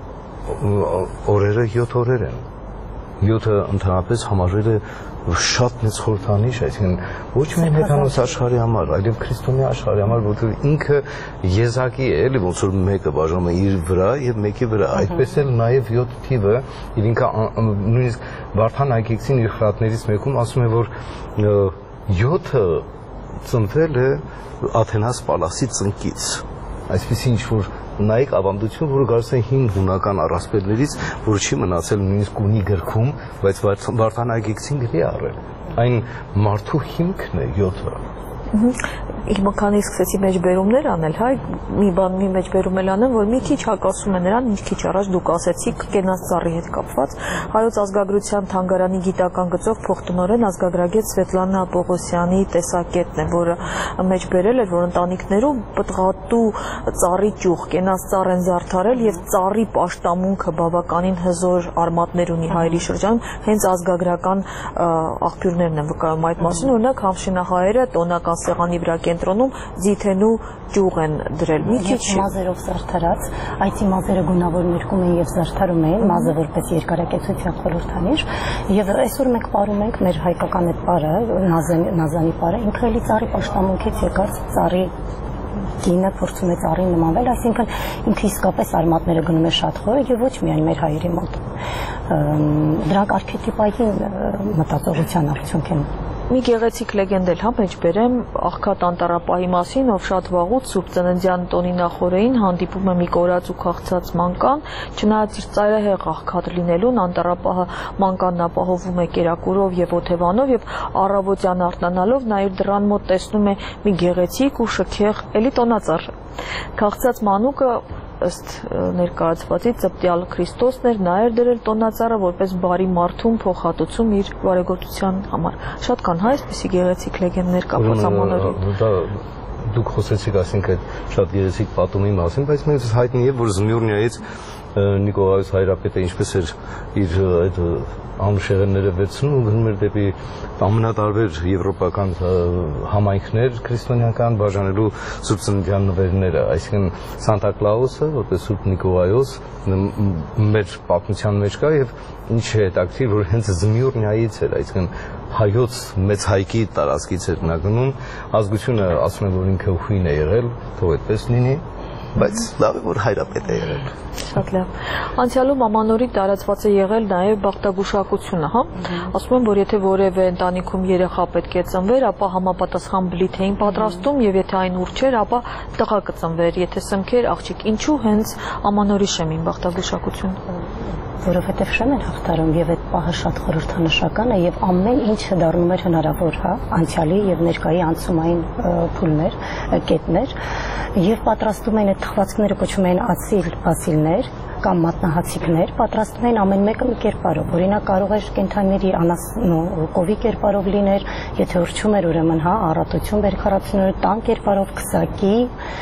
օրերը 7 օրեր են։ 7-ը ընդհանրապես համարվել է շատ մեծ խորհրդանիշ, այսինքն ոչ միայն հեթանոս աշխարհի համար, այլև քրիստոնյա աշխարհի համար, որովհետև ինքը եզակի է, էլի ոնց որ մեկը բաժանում է իր վրա եւ մեկի վրա, այդպես էլ նաեւ 7 թիվը, եւ ինքը նույնիսկ Վարդան Այգիքցին իր խրատներից մեկում ասում է, որ 7-ը ծնվել է Աթենաս Պալասի ծնկից, այսպես ինչ որ նայեք ավանդություն, որը գալիս է հին հունական առասպելներից, որը չի մնացել նույնիսկ ունի գրքում, բայց Վարդան Այգիքցին գրի առել։ Այն մարդու հիմքն է 7-ը։ Իմ քանի սկսեցի մեջբերումներ անել, հայ, մի բան մի մեջբերում էլ անեմ, որ մի քիչ հակասում է նրան, ինչ քիչ առաջ դուք ասեցիք կենաց ծառի հետ կապված, Հայոց ազգագրության թանգարանի գիտական գծով փոխտնօրեն ազգագրագետ Սվետլանա Պողոսյանի տեսակետն է, որը մեջբերել էր, որ ընտանիքներում պտղատու ծառի ճյուղ, կենաց ծառ են զարդարել եւ ծառի պաշտամունքը բավականին հզոր արմատներ ունի հայերի շրջանում, հենց ազգագրական աղբյուրներն են վկայում այդ մասին, օրինակ Համշինահայերը տոնական սեղանի վրա կենտրոնում ձիթենու ճյուղ են դրել։ Մի քիչ մազերով զարդարած, այցի մազերը գունավոր ներկում են եւ զարդարում են մազը որպես երկարակեցության խորհրդանիշ, եւ այսօր մենք ապարում ենք մեր հայկական այդ պարը, նազանի պարը, ինքը էլի ծառի պաշտամունքից եկած ծառի կինը փորձում է ծառին նմանվել, այսինքն ինքը իսկապես արմատները գնում է շատ խոր եւ ոչ միայն մեր հայերի մոտ։ Դրանք արքետիպային մտածողության արդյունք են։ Մի գեղեցիկ լեգենդ էլ մեջբերեմ աղքատ անտառապահի մասին, ով շատ վաղուց Սուրբ Ծննդյան տոնի նախօրեին հանդիպում է մի կորած ու քաղցած մանկան, չնայած իր ծայրահեղ աղքատ լինելուն անտառապահը մանկանն ապահովում է կերակուրով եւ օթևանով եւ առավոտյան արթնանալով նա իր դռան մոտ տեսնում է մի գեղեցիկ ու շքեղ էլի տոնածառ։ Քաղցած մանուկը ըստ ներկայացվածի ծպտյալ Քրիստոսն էր, նա էր դրել տոնածառը որպես բարի մարդուն փոխհատուցում իր բարեգործության համար։ Շատ կան հայ այսպիսի գեղեցիկ լեգենդներ կապված ամանորին։ Դուք խոսեցիք, այսինքն շատ գեղեցիկ պատումի մասին, բայց մենք հայտնի է, որ Զմյուրնիայից Նիկողայոս Հայրապետը ինչպես էր իր այդ անուշեղենները վերցնում ու գնում էր դեպի ամենատարբեր եվրոպական համայնքներ քրիստոնեական բաժանելու Սուրբ Ծննդյան նվերները, այսինքն Սանտա Կլաուսը որպես Սուրբ Նիկողայոս մեր պատմության մեջ կա եւ ինչ է հետաքրքիր, որ հենց Զմյուրնիայից էր, այսինքն հայոց մեծ հայկի տարածքից էր նա գնում, ազգությունը ասում են, որ ինքը հույն է եղել, թող այդպես լինի, բայց լավ է, որ հայրապետ է եղել։ Շատ լավ։ Անցյալում ամանորի տարածված է եղել նաև բախտագուշակությունը, հա։ Ասում են, որ եթե որևէ ընտանիքում երեխա պետք է ծնվեր, ապա համապատասխան բլիթ էին պատրաստում եւ եթե այն ուր չէր, ապա տղա կծնվեր, եթե սնքեր աղջիկ։ Ինչու հենց ամանորի շեմին բախտագուշակություն։ Որովհետև շեմ են հաղթարում եւ այդ պահը շատ խորհրդանշական է եւ ամեն ինչը դառնում էր հնարավոր, հա, անցյալի եւ ներկայի անցումային փուլներ, կետներ եւ պատրաստում են այդ թխվածքները կոչվում են ացիլ բասիլներ կամ մատնահացիկներ, պատրաստում են ամեն մեկը մի կերպարով։ Օրինակ կարող էր կենթանիների կովի կերպարով լիներ, եթե ուրճում էր ուրեմն, հա, առատություն բերքարացնելու տան կերպարով, քսակի,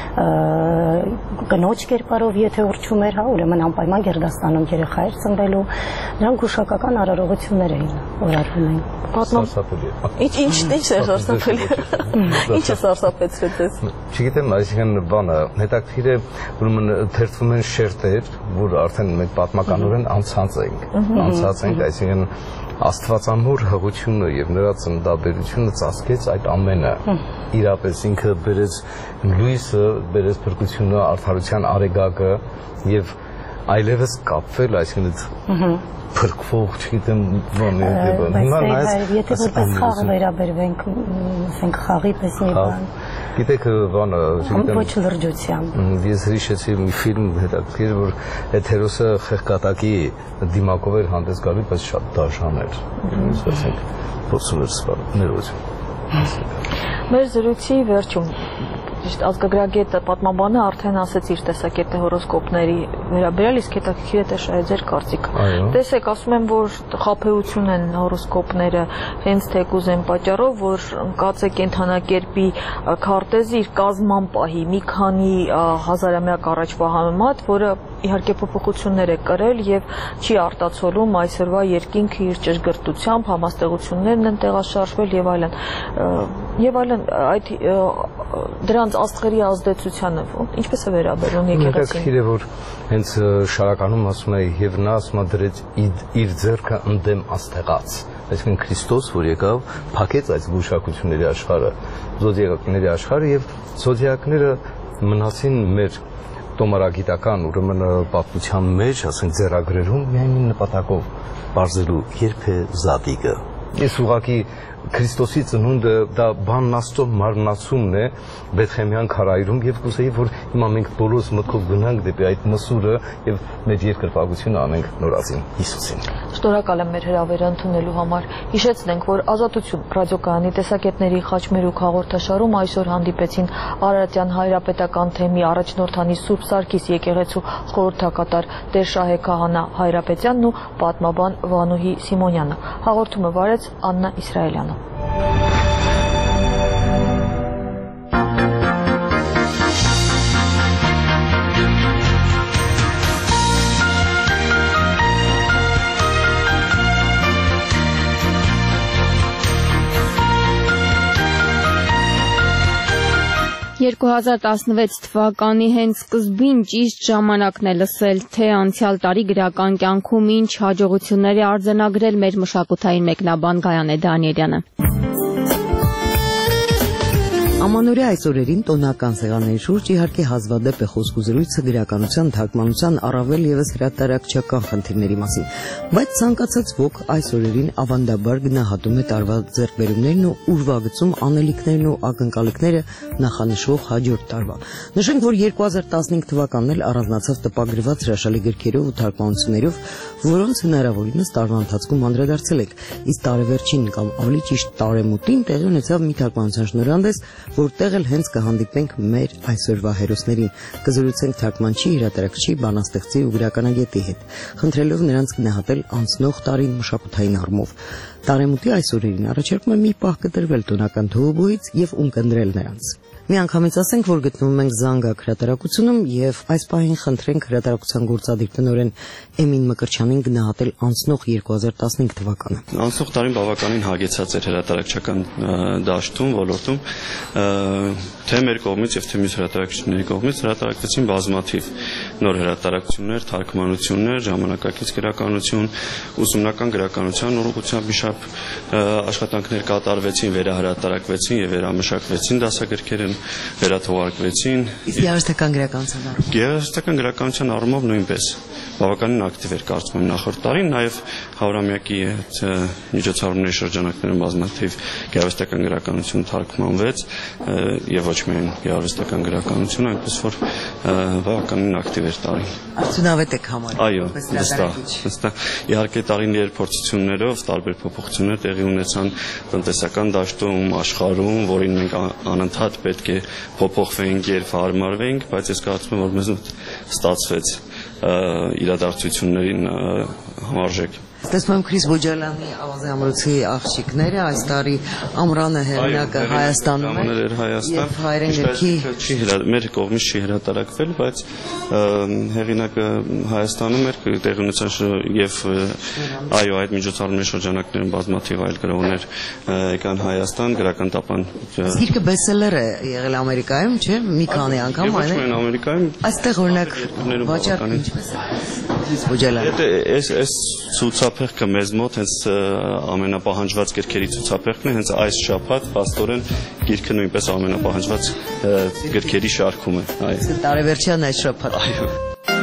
կնոջ կերպարով, եթե ուրճում էր, հա, ուրեմն անպայման Գերդաստանում երեխա էր ծնվելու։ Նրանք գուշակական արարողություններ էին, որ արվում էին։ Ինչ է սարսափելի։ Ինչը սարսափեցրեց ես։ Չգիտեմ, այսինքն բանը հետաքրքիր է, ուրեմն թերթվում են շերտեր, որ արդեն մենք պատմականորեն անցած ենք, այսինքն Աստվածամոր հղությունը եւ նրա ծննդաբերությունը ծածկեց այդ ամենը։ Իրապես ինքը բերեց լույսը, բերեց փրկությունը, արդարության արեգակը եւ այլևս կապվել, այսինքն փրկվող, չգիտեմ, բան է դեպը։ Հիմա նայած, եթե որպես խաղ վերաբերվենք, ասենք խաղի պես մի բան։ Գիտեք, բանը, չգիտեմ։ Ոչ լրջությամբ։ Ես հիշեցի մի ֆիլմ հետաքրքիր, որ այդ հերոսը խեղկատակի դիմակով էր հանդես գալու, բայց շատ դաժան էր։ Ասենք, փորձում էր սպառել ներողություն։ Մեր զրույցի վերջում ճիշտ ազգագրագետը պատմաբանը արդեն ասեց իր տեսակետը հորոսկոպների վերաբերյալ, իսկ հետաքրքիր է թե ձեր կարծիքը։ Տեսեք, ասում եմ, որ խաբեություն են հորոսկոպները հենց թեկուզ են պատճառով, որ ընկած է կենդանակերպի քարտեզը իր կազման պահի մի քանի հազարամյակ առաջվա համեմատ, որը իհարկե փոփոխություններ է կրել եւ չի արտացոլում այսօրվա երկինքը իր ճշգրտությամբ, համաստեղություններն են տեղաշարժվել եւ այլն։ Եվ այլն այդ դրանց աստղերի ազդեցությանը ինչպես է վերաբերվում եկեղեցին։ Հետաքրքիր է, որ հենց շարականում ասում է եւ նա ասում է դրեց իր ձեռքը ընդդեմ աստեղած, այսինքն Քրիստոս, որ եկավ, փակեց այս գուշակությունների աշխարհը, զոդիակների աշխարհը եւ զոդիակները մնացին մեր տոմարագիտական, ուրեմն պատմության մեջ, ասենք ձեռագրերում միայն նպատակով բարձելու երբ է զատիկը։ Ես ուղղակի Քրիստոսի ծնունդը դա բանն Աստծո մարմնացումն է Բեթխեմյան քարայրում եւ կուզեի որ հիմա մենք բոլորս մտքով գնանք դեպի այդ մսուրը եւ մեր երկրպագությունը անենք նորածին Հիսուսին։ Շնորհակալ եմ մեր հրավերը ընդունելու համար։ Հիշեցնենք, որ Ազատություն ռադիոկայանի տեսակետների խաչմերուկ հաղորդաշարում այսօր հանդիպեցին Արարատյան հայրապետական թեմի առաջնորդանի Սուրբ Սարգիս եկեղեցու խորհրդակատար Տեր Շահե Քահանա Հայրապետյանն ու պատմաբան Վանուհի Սիմոնյանը։ Հաղորդումը վարեց Աննա Իսրայելյանը։ «2016 թվականի հենց սկզբին ճիշտ ժամանակն է լսել, թե անցյալ տարի գրական կյանքում ինչ հաջողություններ է արձանագրել մեր մշակութային մեկնաբան Գայանե Դանիելյանը։ Ամանորյա այս օրերին տոնական սեղանների շուրջ իհարկե հազվադեպ է խոսք ու զրույցը գրականության, թարգմանության, առավել ևս հրատարակչական խնդիրների մասին, բայց ցանկացած ոք այս օրերին ավանդաբար գնահատում է տարվա ձեռքբերումներն ու ուրվագծում անելիքներն ու ակնկալիքները նախանշվող հաջորդ տարվա։ Նշենք, որ 2015 թվականն էլ առանձնացավ տպագրված հրաշալի գրքերով ու թարգմանություններով, որոնց հնարավորինս տարվա ընթացքում անդրադարձել եք, իսկ տարեվերջին կամ ավելի ճիշտ տարեմուտին տեղի ունեցավ մի թարգմանության շնորհանդես, որտեղ էլ հենց կհանդիպենք մեր այսօրվա հերոսներին, կզրուցենք թարգմանչի, հրատարակչի, բանաստեղծի ու գրականագետի հետ, խնդրելով նրանց գնահատել անցնող տարին մշակութային առումով։ Տարեմուտի այս օրերին առաջարկում եմ մի պահ կտրվել տոնական թողոբոյից եւ ունկնդրել նրանց։ Միանգամից ասենք, որ գտնվում ենք Զանգակ հրատարակությունում եւ այս պահին խնդրենք հրատարակության գործադիր տնօրեն Էմին Մկրտչյանին գնահատել անցնող 2015 թվականը։ Անցնող տարին բավականին հագեցած էր հրատարակչական դաշտում, ոլորտում, թե մեր կողմից եւ թե մյուս հրատարակիչների կողմից հրատարակվեցին բազմաթիվ նոր հրատարակություններ, թարգմանություններ, ժամանակակից գրականություն, ուսումնական գրականության ուղղությամբ իշապ աշխատանքներ կատարվեցին, վերահրատարակվեցին եւ վերամշակվեցին դասագրքեր վերաթողարկվեցին։ Իսկ երաժշտական գրականության առումով։ Երաժշտական գրականության առումով նույնպես բավականին ակտիվ էր կարծում եմ նախորդ տարին, նաև 100-ամյակի միջոցառումների շրջանակներում բազմաթիվ գեղարվեստական գրականություն թարգմանվեց եւ ոչ միայն գեղարվեստական գրականություն, այնպես որ բավականին ակտիվ էր տարին։ Արդյունավետ եք համարում։ Այո, վստահ։ Իհարկե տարին փորձություններով տարբեր փոփոխություններ տեղի ունեցան տնտեսական դաշտում, աշխարհում, որին մենք անընդհատ պետք է փոփոխվենք եւ հարմարվենք, բայց ես կարծում եմ, որ մեզ ստացվեց իրադարձություններին համարժեք։ Տեսնում եմ Քրիս Բոջալյանի ավազի ամրոցի աղջիկները այս տարի ամռանը հեղինակը Հայաստանում է եւ հայերեն գրքի մեր կողմից չի հրատարակվել, բայց հեղինակը Հայաստանում էր տեղի ունեցան եւ այո այդ միջոցառումների շրջանակներում բազմաթիվ այլ գրողներ եկան Հայաստան գրական տապան։ Գիրքը բեսելեր է եղել Ամերիկայում, չէ՞, մի քանի անգամ այլ։ Ոչ միայն Ամերիկայում։ Այստեղ օրինակ վաճառքը ինչպես է։ Քրիս Բոջալյանը։ Այս ցուցափեղկը մեզ մոտ հենց ամենապահանջված գրքերի ցուցափեղկն է, հենց այս շաբաթ փաստորեն գիրքը նույնպես ամենապահանջված գրքերի շարքում է։ Այո։ Տարեվերջյան այս շաբաթ։ Այո։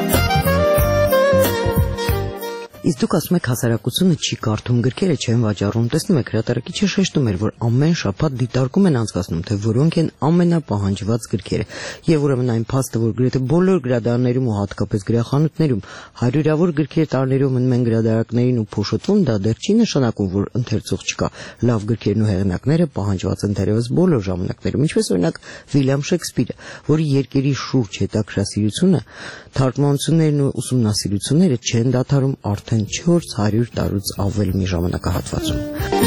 Իսկ դուք ասում եք հասարակությունը չի կարդում գրքերը, չեն վաճառում, տեսնում եք հրատարակիչը շեշտում էր, որ ամեն շաբաթ դիտարկում են անցկացնում, թե որոնք են ամենապահանջված գրքերը, եւ ուրեմն այն փաստը, որ գրեթե բոլոր գրադարաններում ու հատկապես գրախանութներում հարյուրավոր գրքեր տարներով մնում են գրադարաններին ու փոշոտվում, դա դեռ չի նշանակում, որ ընթերցող չկա։ Լավ գրքերն ու հեղինակները պահանջված են դեռևս բոլոր ժամանակներում, ինչպես օրինակ Վիլյամ Շեքսպիրը, որի երկերի շուրջ հետաքրքրասիրությունը, թարգմանություններն ու ուսումնասիրությունները չեն դադարում արդեն 400 տարուց ավել մի ժամանակահատվածում։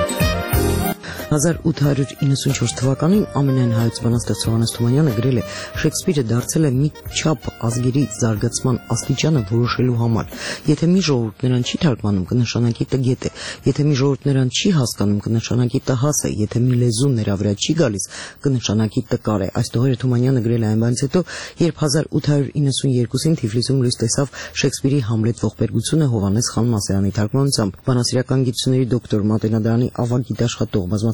1894 թվականին ամենայն հայոց բանաստեղծ Հովհաննես Թումանյանը գրել է. Շեքսպիրը դարձել է մի չափ ազգերի զարգացման աստիճանը որոշելու համար։ Եթե մի ժողովուրդ նրան չի թարգմանում, կնշանակի տգետ է։ Եթե մի ժողովուրդ նրան չի հասկանում, կնշանակի տհաս է։ Եթե մի լեզուն նրա վրա չի գալիս, կնշանակի տկար է։ Այս տողերը Թումանյանը գրել է այն բանից հետո, երբ 1892-ին Թիֆլիսում լույս տեսավ Շեքսպիրի Համլետ ողբերգությունը Հովհաննես խան Մասարյանի թարգմանությամբ։ Բանասիրական գիտությունների դոկտոր, Մատենադարանի ավագ գիտաշխատող, բազմաթիվ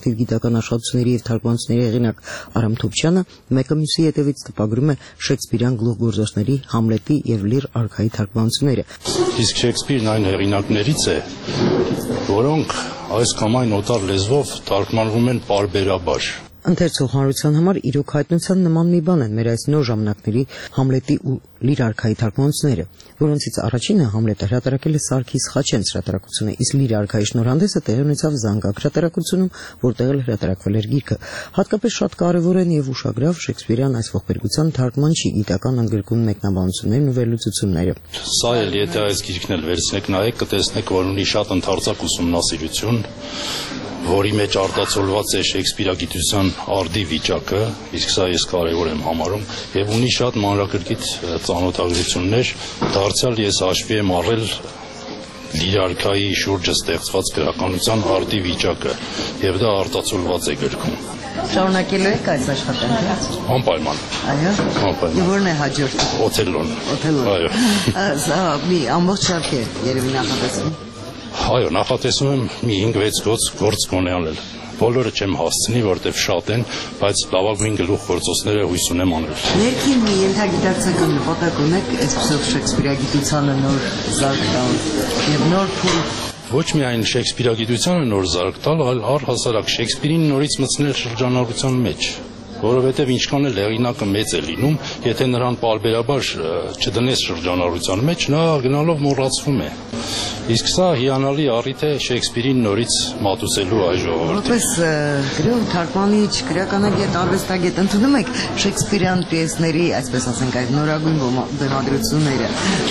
բազմաթիվ գիտական աշխատությունների եւ թարգմանությունների հեղինակ Արամ Թոփչյանը մեկը մյուսի հետևից տպագրում է Շեքսպիրյան գլուխգործոցների Համլետի եւ Լիր արքայի թարգմանությունները։ Իսկ Շեքսպիրն այն հեղինակներից է, որոնք այս կամ այն օտար լեզվով թարգմանվում են պարբերաբար։ Ընթերցող հանրության համար իրոք հայտնության նման մի բան են մեր այս նոր ժամանակների Համլետի ու Լիր արքայի թարգմանությունները, որոնցից առաջինը Համլետը հրատարակել է Սարգիս Խաչենց հրատարակությունը, իսկ Լիր արքայի շնորհանդեսը տեղի ունեցավ Զանգակ հրատարակությունում, որտեղ էլ հրատարակվել էր գիրքը։ Հատկապես շատ կարևոր են եւ ուշագրավ Շեքսպիրյան այս ողբերգության թարգմանչի գիտական ընդգրկուն մեկնաբանություններն ու վերլուծությունները։ Սա էլ եթե այս գիրքն էլ վերցնեք նայեք, կտեսնեք, որ ունի շատ ընդարձակ ուսումնասիրություն, որի մեջ արտացոլված է Շեքսպիրագիտության արդի վիճակը, իսկ սա ես կարևոր եմ համարում, եւ ունի շատ մանրակրկիտ ծանոթագրություններ, դարձյալ ես հաշվի եմ առել Լիր արքայի շուրջը ստեղծված գրականության արդի վիճակը, եւ դա արտացոլված է գրքում։ Շարունակելու եք այս աշխատանքը։ Անպայման։ Այո։ Անպայման։ Որն է հաջորդը։ Օթելոն։ Այո։ Սա մի ամբողջ շարք է երևի նախատեսվում։ Այո, նախատեսում եմ մի 5-6 գործ գոնե անել։ Բոլորը չեմ հասցնի, որտեվ շատ են, բայց լավագույն գլուխգործոցները հույս ունեմ անել։ Ներքին մի ենթագիտակցական նպատակ ունեք այսպիսով Շեքսպիրագիտությանը նոր զարկ տալ եւ նոր փուլ։ Ոչ միայն Շեքսպիրագիտությանը նոր զարկ տալ, այլ առհասարակ Շեքսպիրին նորից մտցնել շրջանառության մեջ, որովհետև ինչքան էլ հեղինակը մեծ է լինում, եթե նրան պարբերաբար չդնես շրջանառության մեջ, նա գնալով մոռացվում է։ Իսկ սա հիանալի առիթ է Շեքսպիրին նորից մատուցելու այ ժողովրդին։ Որպես գրող, թարգմանիչ, գրականագետ, արվեստագետ ընդունում եք Շեքսպիրյան պիեսների, այսպես ասենք, այդ նորագույն բեմադրությունները,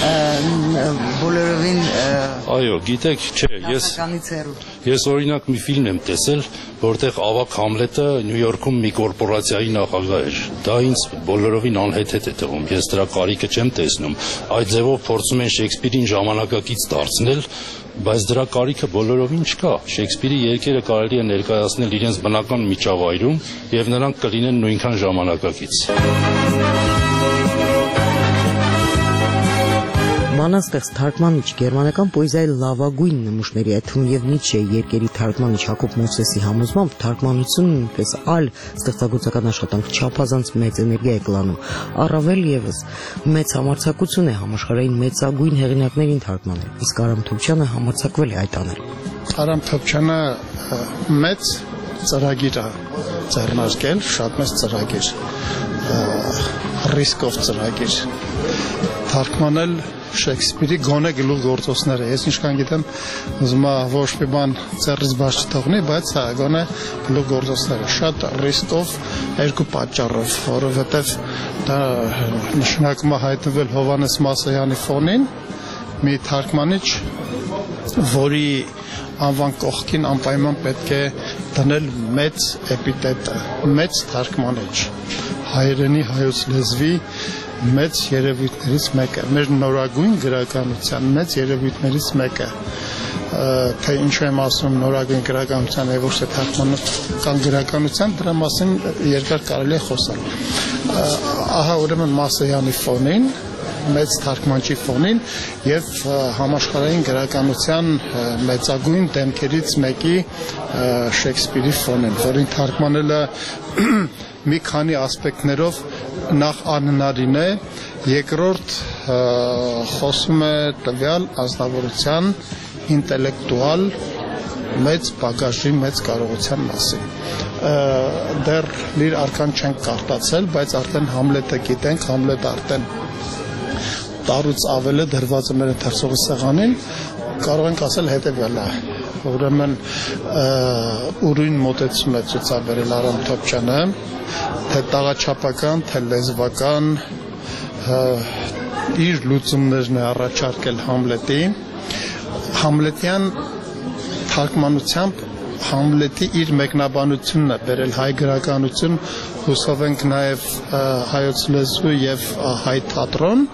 բոլորովին։ Այո, գիտեք, չէ, ես օրինակ մի ֆիլմ եմ տեսել, որտեղ ավագ Համլետը Նյու Յորքում մի կորպորացիայի նախագահ էր։ Դա ինձ բոլորովին անհեթեթ է թվում։ Ես դրա կարիքը չեմ տեսնում։ Այդ ձևով փորձում են Շեքսպիրին ժամանակակից դարձնել, բայց դրա կարիքը բոլորովին չկա։ Շեքսպիրի երգերը կարելի է ներկայացնել իրենց բնական միջավայրում, եւ նրանք կլինեն նույնքան ժամանակակից։ Մանաստեղծ թարգմանիչ, գերմանական պոեզիայի լավագույն նմուշների, այդ թվում եւ Նիցշեի երկերի թարգմանիչ Հակոբ Մովսեսի համոզմամբ թարգմանությունն ինչպես այլ ստեղծագործական աշխատանք չափազանց մեծ էներգիա է կլանում, առավել եւս մեծ համարձակություն է համաշխարհային մեծագույն հեղինակներին թարգմանել, իսկ Արամ Թոփչյանը համարձակվել է այդ անել։ Արամ Թոփչյանը մեծ ծրագիր է ձեռնարկել, շատ մեծ ծրագիր, ռիսկով ծրագիր, թարգմանել Շեքսպիրի գոնե գլուխգործոցները։ Ես ինչքան գիտեմ, ուզում եմ ոչ մի բան ծերից բաց չթողնի, բայց գոնե գլուխգործոցները շատ ռիսկով երկու պատճառով, որովհետև դա նշանակում է հայտնվել Հովհաննես Մասոյանի ֆոնին, մի թարգմանիչ, որի անվան կողքին անպայման պետք է դնել մեծ էպիտետը, մեծ թարգմանիչ, հայերենի հայոց լեզվի մեծ երևույթներից մեկը, մեր նորագույն գրականության մեծ երևույթներից մեկը, թե ինչու եմ ասում նորագույն գրականության եւ ոչ թե թարգմանական գրականության, դրա մասին երկար կարելի է խոսալ։ Ահա ուրեմն Մասոյանի ֆոնին, մեծ թարգմանչի ֆոնին եւ համաշխարհային գրականության մեծագույն դեմքերից մեկի Շեքսպիրի ֆոնին, որին թարգմանելը մի քանի ասպեկտներով նախ անհնարին է, երկրորդ խոսում է տվյալ ազնվորության ինտելեկտուալ մեծ բագաժի, մեծ կարողության մասին։ Դեռ Լիր արքան չենք կարդացել, բայց արդեն Համլետը գիտենք, Համլետը արդեն տարուց ավել է դրված է մեր ընթերցողի սեղանին, կարող ենք ասել հետևյալը, ուրեմն ուրույն մոտեցում է ցուցաբերել Արամ Թոփչյանը, թե տաղաչափական, թե լեզվական իր լուծումներն է առաջարկել Համլետի, Համլետյան թարգմանությամբ Համլետի իր մեկնաբանությունն է բերել հայ գրականություն, հուսով ենք նաև հայոց լեզու եւ հայ թատրոն,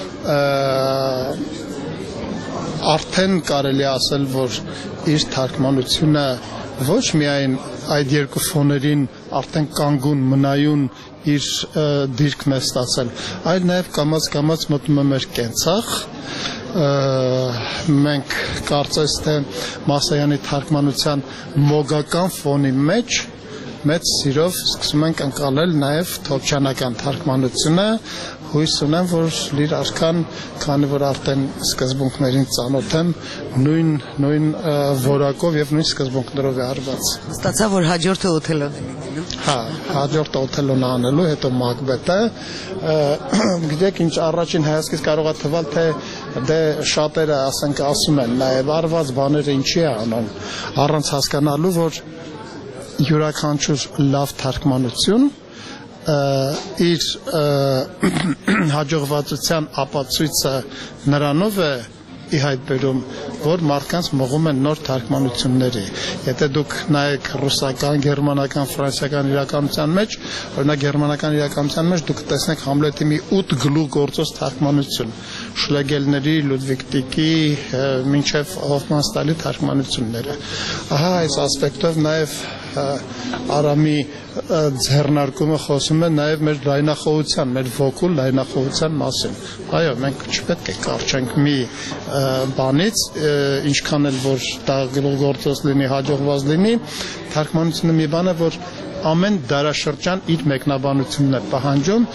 արդեն կարելի ասել, որ իր թարգմանությունը ոչ միայն այդ երկու ֆոներին արդեն կանգուն մնայուն իր դիրքն է ստացել, այլ նաև կամաց-կամաց մտնում է մեր կենցաղ մենք կարծես թե Մասայանի թարգմանության մոգական ֆոնի մեջ մեծ սիրով սկսում ենք ընկալել նաև թոփչյանական թարգմանությունը, հույս ունեմ, որ լիր արքան, քանի որ արդեն սկզբունքներին ծանոթ եմ, նույն որակով եւ նույն սկզբունքներով է արված։ Ստացա, որ հաջորդը Օթելոն է լինելու։ Հա, հաջորդը Օթելոն անելու, հետո Մակբեթը։ Գիտեք, ինչ առաջին հայացքից կարող է թվալ, թե դե շատերը ասում են, նաև արված բաները ինչի է անում, առանց հասկանալու, որ յուրաքանչյուր լավ թարգմանություն իր հաջողվածության ապացույցը նրանով է ի հայտ բերում, որ մարդկանց մղում են նոր թարգմանությունների։ Եթե դուք նայեք ռուսական, գերմանական, ֆրանսիական իրականության մեջ, օրինակ գերմանական իրականության մեջ դուք տեսնեք Համլետի մի 8 գլուխ գործող թարգմանություն, Շլեգելների, Լուդվիգ Տիկի, մինչև Հոֆմանստալի թարգմանությունները։ Ահա այս ասպեկտով նաև Արամի ձեռնարկումը խոսում է նաև մեր լայնախոհության, մեր ոգու լայնախոհության մասին։ Այո, մենք չպետք է կարճենք մի բանից, ինչքան էլ որ դա գլուխգործոց լինի, հաջողված լինի, թարգմանությունը մի բան է, որ ամեն դարաշրջան իր մեկնաբանությունն է պահանջում,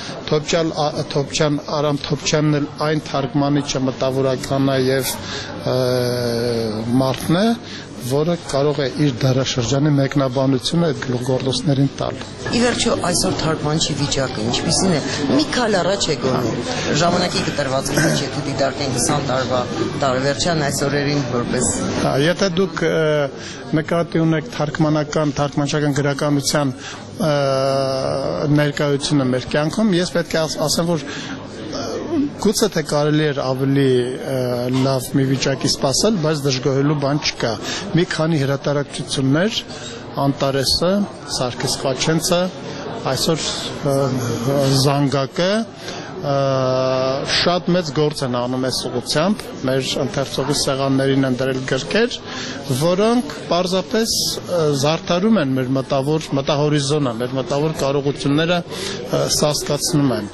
Արամ Թոփչյանն էլ այն թարգմանիչը մտավորականն է եւ մարդն է, որը կարող է իր դարաշրջանի մեկնաբանությունը այդ գլուխգործոցներին տալ։ Ի վերջո այսօր թարգմանչի վիճակը ինչպիսին է։ Մի քայլ առաջ է գոնում։ Ժամանակի կտրվածքից ինչ եթե դիտարկեն 20 տարվա տարեվերջան այս օրերին որպես։ Եթե դուք նկատի ունեք թարգմանչական գրականության ներկայությունը մեր կյանքում, ես պետք է ասեմ, որ գուցե թե կարելի էր ավելի լավ մի վիճակի սպասել, բայց դժգոհելու բան չկա։ Մի քանի հրատարակություններ, Անտարեսը, Սարգիս Խաչենցը, այսօր Զանգակը շատ մեծ գործ են անում այս ուղղությամբ, մեր ընթերցողի սեղաններին են դրել գրքեր, որոնք պարզապես զարդարում են մեր մտահորիզոնը, մեր մտավոր կարողությունները սաստկացնում են։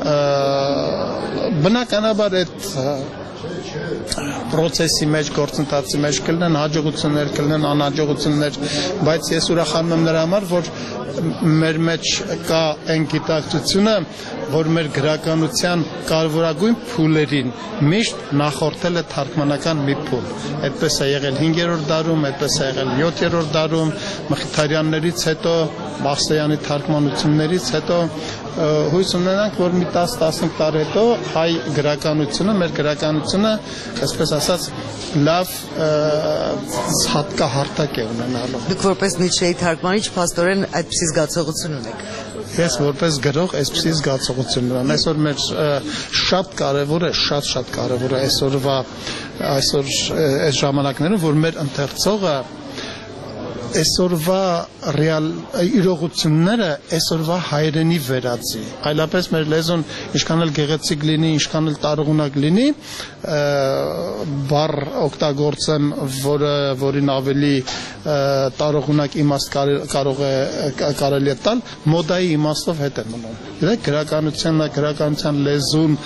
Բնականաբար այդ process-ի մեջ, գործընթացի մեջ կլինեն հաջողություններ, կլինեն անհաջողություններ, բայց ես ուրախանում եմ նրա համար, որ մեր մեջ կա այն գիտակցությունը, որ մեր գրականության կարևորագույն փուլերին միշտ նախորդել է թարգմանական մի փուլ։ Այդպես է եղել 5-րդ դարում, այդպես է եղել 7-րդ դարում, Մխիթարյաններից հետո, Բախսեյանի թարգմանություններից հետո հույս ունենանք, որ մի 10-15 տարի հետո հայ գրականությունը, մեր գրականությունը, այսպես ասած, լավ հատկահարտակ է ունենալու։ Դուք որպես Նիցշեի թարգմանիչ փաստորեն այդպիսի զգացողություն ունեք։ Ես որպես գրող այսպիսի զգացողություն ունեմ։ Այսօր մեր շատ կարևոր է, շատ կարևոր է այսօր այս ժամանակներում, որ մեր ընթերցողը այսօրվա իրողությունները այսօրվա հայրենի վերածի, այլապես մեր լեզուն ինչքան էլ գեղեցիկ լինի, ինչքան էլ տարողունակ լինի, բառ օգտագործեմ, որին ավելի տարողունակ իմաստ կարելի է տալ, մոդայի իմաստով հետ է մնում։ Գրականության լեզուն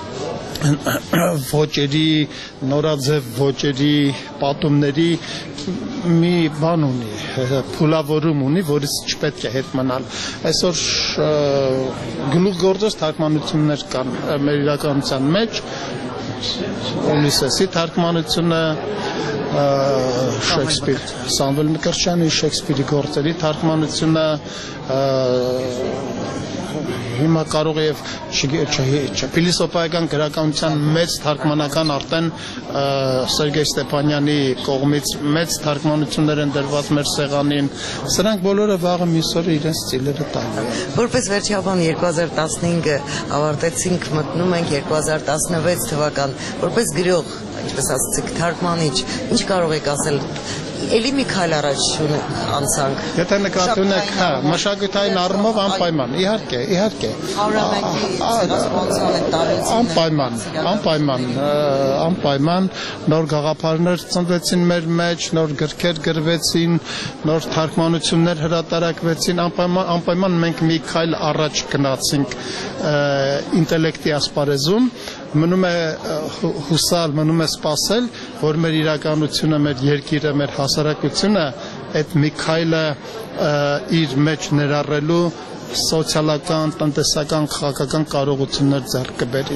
ոճերի, նորաձև ոճերի, պատումների մի բան ունի, փուլավորում ունի, որից չպետք է հետ մնալ։ Այսօր գլուխգործոց թարգմանություններ կան մեր իրականության մեջ, Ուլիսեսի թարգմանությունը, Շեքսպիր, Սամվել Մկրտչյանի Շեքսպիրի գործերի թարգմանությունը, հիմա կարող է փիլիսոփայական գրականության մեծ թարգմանական արդեն Սերգեյ Ստեփանյանի կողմից մեծ թարգմանություններ են դրված մեր սեղանին, սրանք բոլորը վաղը մյուս օրը իրենց ծիլերը տալու են։ Որպես վերջաբան 2015-ը ավարտեցինք, մտնում ենք 2016 թվական, որպես գրող, ինչպես ասացիք, թարգմանիչ, ինչ կարող եք ասել Էլի մի քայլ առաջ անցանք։ Եթե նկատի ունեք, հա, մշակութային առումով անպայման, իհարկե։ Անպայման, նոր գաղափարներ ծնվեցին մեր մեջ, նոր գրքեր գրվեցին, նոր թարգմանություններ հրատարակվեցին, անպայման մենք մի քայլ առաջ գնացինք ինտելեկտի ասպարեզում, մնում է հուսալ, մնում է սպասել, որ մեր իրականությունը, մեր երկիրը, մեր հասարակությունը այդ մի քայլը իր մեջ ներառելու սոցիալական, տնտեսական, քաղաքական կարողություններ ձեռք կբերի։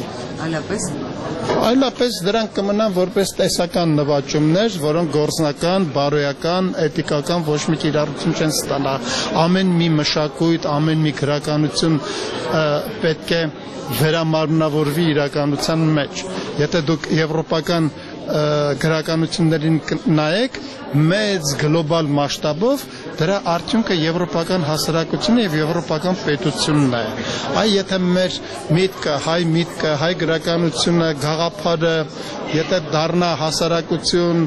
Այլապես դրանք կմնան որպես տեսական նվաճումներ, որոնք գործնական, բարոյական, էթիկական ոչ մի կիրառություն չեն ստանա։ Ամեն մի մշակույթ, ամեն մի գրականություն պետք է վերամարմնավորվի իրականության մեջ։ Եթե դուք եվրոպական գրականություններին նայեք մեծ գլոբալ մասշտաբով, դրա արդյունքը եվրոպական հասարակությունը եւ եվրոպական պետությունն է։ Այ եթե մեր միտքը, հայ գրականությունը, գաղափարը, եթե դառնա հասարակություն,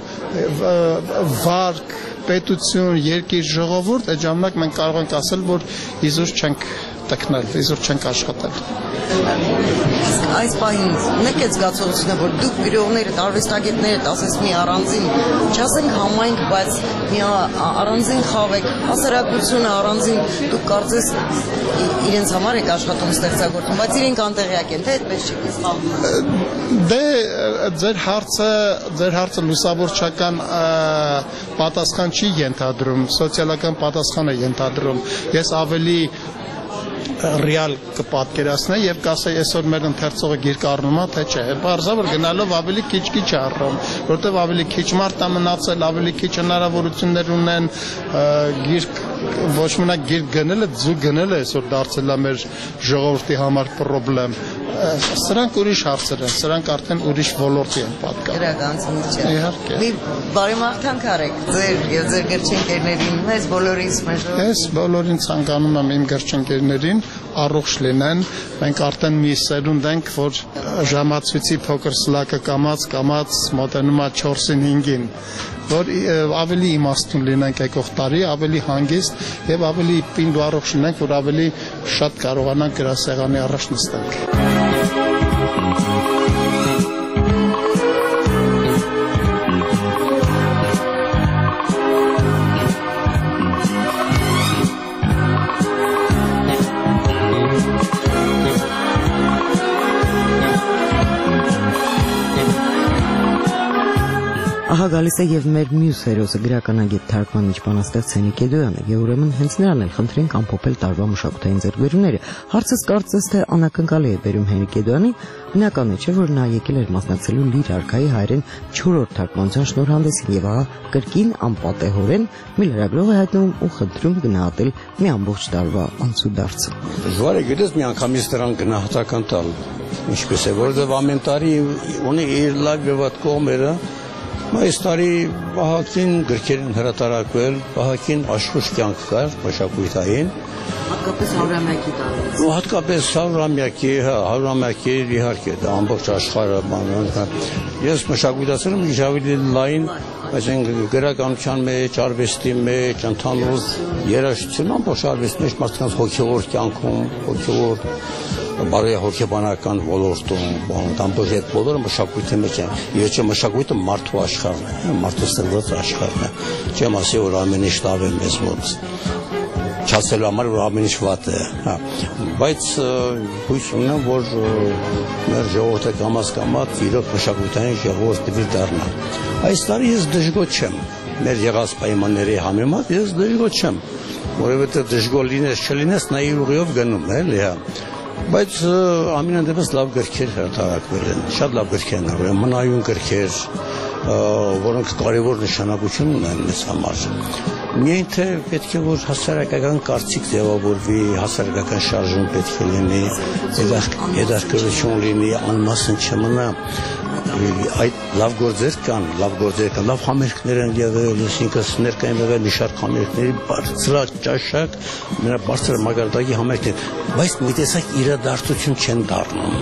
վարկ, պետություն, երկիր, ժողովուրդ, այդ ժամանակ մենք կարող ենք ասել, որ իզուր չենք տկնել, իզուր չենք աշխատել։ Այս պահին ունեք այդ զգացողությունը, որ դուք գրողները, արվեստագետները, ասես մի առանձին, չասենք համայնք, բայց մի առանձին խավ եք, հասարակությունը առանձին, դուք կարծես իրենց համար եք աշխատում ստեղծագործում, բայց իրենք անտեղյակ են, թե այդպես չի խաղում։ Դե ձեր հարցը լուսավորչական պատասխան չի ենթադրում, սոցիալական պատասխան է ենթադրում։ Ես ավելի ռեալ կպատկերացնեմ եւ կասեի այսօր մեր ընթերցողը գիրք առնում է թե չէ։ Բարձրաբար գնալով ավելի քիչ առնում, որտեվ ավելի քիչ մարդ է մնացել, ավելի քիչ հնարավորություններ ունեն գիրք ոչ մենակ գիրք գնելը, ձու գնելը այսօր դարձել է մեր ժողովրդի համար խնդրեմ։ Սրանք ուրիշ հարցեր են, սրանք արդեն ուրիշ ոլորտի են պատկանում։ Գրականություն։ Իհարկե։ Մի բարեմաղթանք արեք ձեր եւ ձեր գրչընկերներին, մեզ բոլորիս մեզ։ Ես բոլորին ցանկանում եմ իմ գրչընկերներին առողջ լինեն։ Մենք արդեն մի սերունդ ենք, որ ժամացույցի փոքր սլակը կամած մոտենում է 4-ին 5-ին, որ ավելի իմաստուն լինենք եկող տարի, ավելի հանգիստ եւ ավելի պինդ ու առողջ լինենք, որ ավելի շատ կարողանանք գրասեղանի առաջ նստենք։ Ահա գալիս է եւ մեր մյուս հերոսը գրականագետ թարգմանիչ բանաստեղծ Հենրիկ Էդոյանը, եւ ուրեմն հենց նրան էլ խնդրենք ամփոփել տարվա մշակութային ձեռքբերումները։ Հարցս կարծես թե անակնկալի է բերում Հենրիկ Էդոյանին, բնական է, չէ՞ որ նա եկել էր մասնակցելու Լիր արքայի հայերեն 4-րդ թարգմանության շնորհանդեսին եւ ահա կրկին անպատեհորեն մի լրագրող է հայտնվում ու խնդրում գնահատել մի ամբողջ տարվա անցուդարձը։ Դժվար է գիտես մի անգամից դրան գնահատական տալ, ինչպես է, որովհետեւ ամեն տարի ունի իր լավ եւ վատ կողմերը։ Այս տարի Վահագին գրքեր են հրատարակվել, Վահագին աշխուժ կյանք կար մշակութային։ Հատկապես 100-ամյակի տարվեց։ Ու հատկապես 100-ամյակի, 100-ամյակի իհարկե դա ամբողջ աշխարհը բանան։ Ես մշակութացել եմ ավելի լայն, այսինքն գրականության մեջ, արվեստի մեջ, ընդհանուր երաժշտություն ամբողջ արվեստի մեջ մարդկանց հոգևոր կյանքում, հոգևոր բարոյահոգեբանական ոլորտում, ամբողջ այդ բոլորը մշակույթի մեջ են։ Եվ մշակույթը մարդու աշխարհն է, մարդու ստեղծած աշխարհն է։ Չեմ ասի, որ ամեն ինչ լավ է մեզ մոտ։ Չասելու համար, որ ամեն ինչ վատ է, հա։ Բայց հույս ունեմ, որ մեր ժողովուրդը կամաց իրոք մշակութային ժողովուրդ պիտի դառնա։ Այս տարի ես դժգոհ չեմ։ Մեր եղած պայմանների համեմատ ես դժգոհ չեմ, որովհետև դժգոհ լինես չլինես, նա իր ուղիով գնում է, էլի, հա։ Բայց ամենայն դեպս լավ գրքեր հրատարակվել են, շատ լավ գրքեր են արվել, մնայուն գրքեր, որոնք կարևոր նշանակություն ունեն մեզ համար։ Միայն թե պետք է որ հասարակական կարծիք ձևավորվի, հասարակական շարժում պետք է լինի, հետաքրքրություն լինի, անմասն չմնա։ Այդ լավ գործեր կան, լավ համերգներ են եղել, այսինքն ներկայ եղել մի շարք համերգների բարձրաճաշակ, բարձր մակարդակի համերգներ, բայց մի տեսակ իրադարձություն չեն դառնում։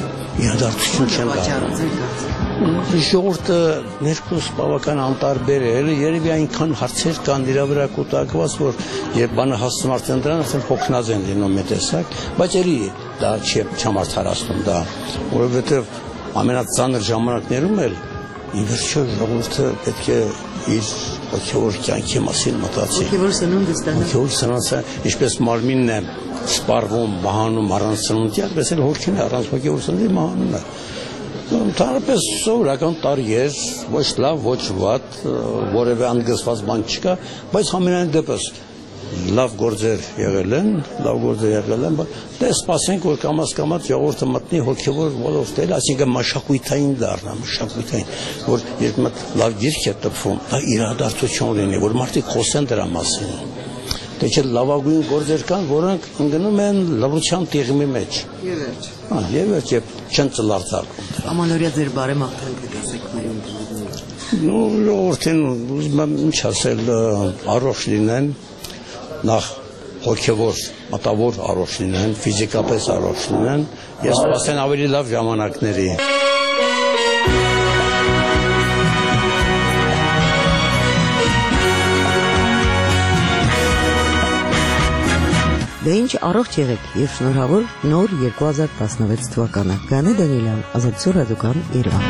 Ժողովուրդը ներքուս բավական անտարբեր է, երևի այնքան հարցեր կան դրա վրա կուտակված, որ երբ բանը հասնում արդեն դրան, արդեն հոգնած են լինում մի տեսակ, բայց էլի դա չամարդարացնում դա, որովհետև ամենածանր ժամանակներում էլ ի վերջո ժողովուրդը պետք է իր հոգևոր կյանքի մասին մտածի։ Հոգևոր սնունդ ստանա։ Հոգևոր սնունդը, ինչպես մարմինն է սպառվում, մահանում առանց սննդի, այդպես էլ հոգին է առանց հոգևոր սննդի մահանում է։ Ընդհանրապես սովորական տարի էր, ոչ լավ, ոչ վատ, որևէ անգստված բան չկա, բայց ամենայն դեպս լավ գործեր եղել են, դե սպասենք, որ կամաց ժողովուրդը մտնի հոգևոր ոլորտել, այսինքն մշակութային դառնա, որ երբ լավ գիրք է տպվում, դա իրադարձություն լինի, որ մարդիկ խոսեն դրա մասին։ Դե չէ լավագույն գործեր կան, որոնք ընկնում են լավության տիղմի մեջ։ Եվ չեն ծլարձակվում։ Ամանորյա ձեր բարեմաղթանքը դասեք մերում։ Ժողովրդին ուզում եմ ինչ ասել, առողջ լինեն, նախ հոգևոր, մտավոր առողջ լինեն, ֆիզիկապես առողջ լինեն, ես սպասեն ավելի լավ ժամանակների։ Դե ինչ առողջ եղեք եւ շնորհավոր նոր 2016 թվականը։ Գանե Դանիելյան, Ազատություն ռադիոկայան, Երևան։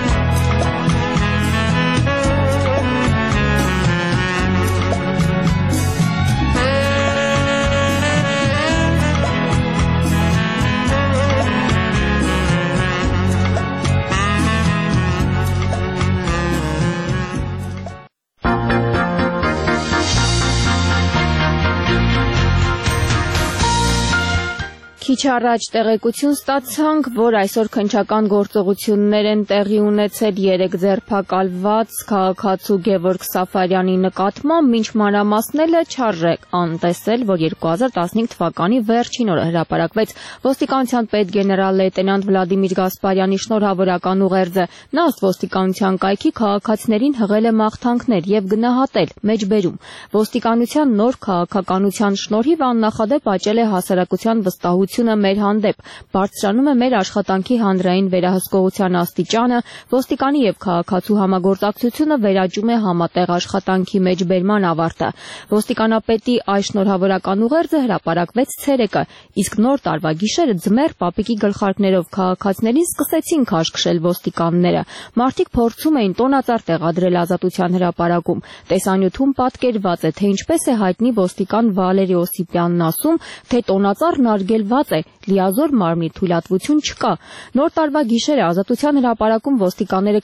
Քիչ առաջ տեղեկություն ստացանք, որ այսօր քննչական գործողություններ են տեղի ունեցել 3 ձերբակալված քաղաքացու Գևորգ Սաֆարյանի նկատմամբ, մինչ մանրամասները չարժե անտեսել, որ 2015 թվականի վերջին օրը հրապարակվեց ոստիկանության պետգեներալ լեյտենանտ Վլադիմիր Գասպարյանի շնորհավորական ուղերձը։ Նա ըստ ոստիկանության կայքի քաղաքացիներին հղել է մաղթանքներ եւ գնահատել մեջբերում։ Ոստիկանության նոր քաղաքականության շնորհիվ աննախադեպ աճել է հասարակության վստահությունը մեր հանդեպ, բարձրանում է մեր աշխատանքի հանրային վերահսկողության աստիճանը, ոստիկանի եւ քաղաքացու համագործակցությունը վերաճում է համատեղ աշխատանքի մեջբերման ավարտը։ Ոստիկանապետի այս շնորհավորական ուղերձը հրապարակվեց ցերեկը, իսկ նոր տարվա գիշերը ձմեռ պապիկի գլխարկներով քաղաքացիներին սկսեցին քաշքշել ոստիկանները։ Մարդիկ փորձում էին տոնածառ տեղադրել Ազատության հրապարակում։ Տեսանյութում պատկերված է, թե ինչպես է հայտնի ոստիկան Վալերի Օսիպյանն ասում, թե տոնածառն արգելված է, լիազոր մարմնի թույլատվություն չկա։ Նոր տարվա գիշերը Ազատության հրապարակում ոստիկանները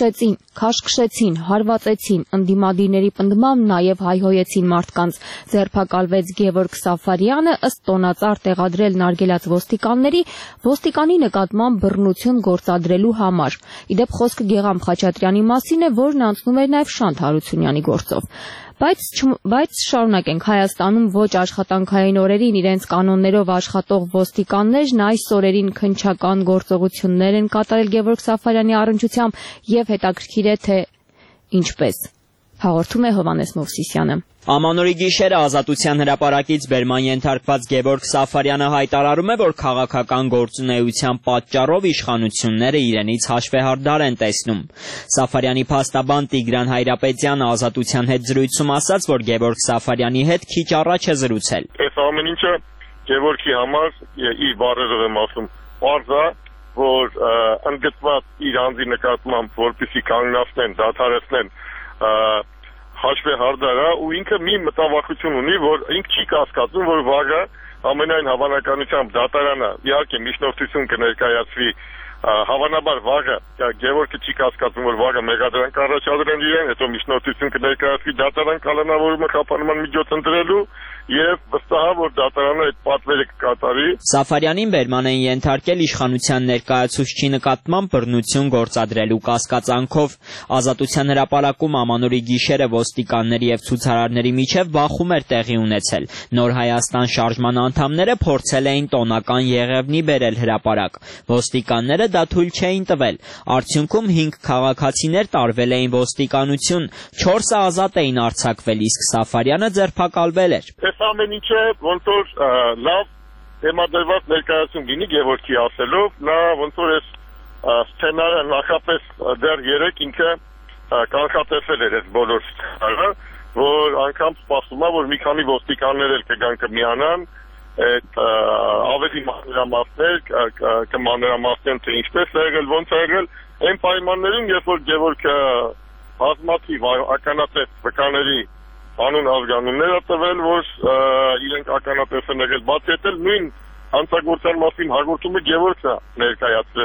քաշքշեցին, հարվածեցին, ընդդիմադիրների պնդմամբ նաև հայհոյեցին մարդկանց։ Ձերբակալվեց Գևորգ Սաֆարյանը, ըստ տոնածառ տեղադրելն արգելած ոստիկանի նկատմամբ բռնություն գործադրելու համար։ Իդեպ խոսքը Գեգամ Խաչատրյանի մասին է, որն անցնում էր նաև Շանթ Հարությունյանի գործով։ Բայց շարունակենք, Հայաստանում ոչ աշխատանքային օրերին իրենց կանոններով աշխատող ոստիկաններն այս օրերին քննչական գործողություններ են կատարել Գևորգ Սաֆարյանի առնչությամբ եւ հետաքրքիր է թե ինչպես։ Հաղորդում է Հովհաննես Մովսիսյանը։ Ամանորի գիշերը Ազատության հրապարակից բերման ենթարկված Գևորգ Սաֆարյանը հայտարարում է, որ քաղաքական գործունեության պատճառով իշխանությունները իրենից հաշվեհարդար են տեսնում։ Սաֆարյանի փաստաբան Տիգրան Հայրապետյանը Ազատության հետ զրույցում ասաց, որ Գևորգ Սաֆարյանի հետ քիչ առաջ է զրուցել։ Այս ամեն ինչը Գևորգի համար իր բառերով եմ ասում, պարզ է, որ ընդգծված իր անձի նկատմամբ, որպեսզի կանգնացնեն, դադարեցնեն հաշվեհարդար է ու ինքը մի մտավախություն ունի, որ ինքը չի կասկածում, որ վաղը ամենայն հավանականությամբ դատարանը իհարկե միջնորդություն կներկայացվի, հավանաբար վաղը Գևորգը չի կասկածում, որ վաղը մեղադրանք առաջադրեն իրեն, հետո միջնորդություն կներկայացվի դատարան կալանավորումը խափանման միջոց ընտրելու եւ վստահ որ դատարանը այդ պատվերը կկատարի։ Սաֆարյանին բերման են ենթարկել իշխանության ներկայացուցչի նկատմամբ բռնություն գործադրելու կասկածանքով։ Ազատության հրապարակում Ամանորի գիշերը ոստիկանների եւ ցուցարարների միջև բախում էր տեղի ունեցել։ Նոր Հայաստան շարժման անդամները փորձել էին տոնական եղևնի բերել հրապարակ։ Ոստիկանները դա թույլ չէին տվել։ Արդյունքում 5 քաղաքացիներ տարվել էին ոստիկանություն, 4-ը ազատ էին արձակվել, իսկ Սաֆարյանը ձերբակալվել էր։ Այս ամեն ինչը ոնց որ լավ թեմադրված ներկայացում լինի Գևորգի ասելով, նա ոնց որ այս սցենարը նախապես դեռ 3 ինքը կանխատեսել էր այս բոլոր սցենարը, որ անգամ սպասում է, որ մի քանի ոստիկաններ էլ կգան կմիանան, այդ ավելի մանրամասներ կմանրամասնեն թե ինչպես է եղել, ոնց է եղել, այն պայմաններում, երբ որ Գևորգը բազմաթիվ ականատես վկաների անուն ազգանուններ է տվել, որ իրենք ականատես են եղել, բացի այդ էլ նույն հանցագործության մասին հաղորդումը Գևորգն է ներկայացրել։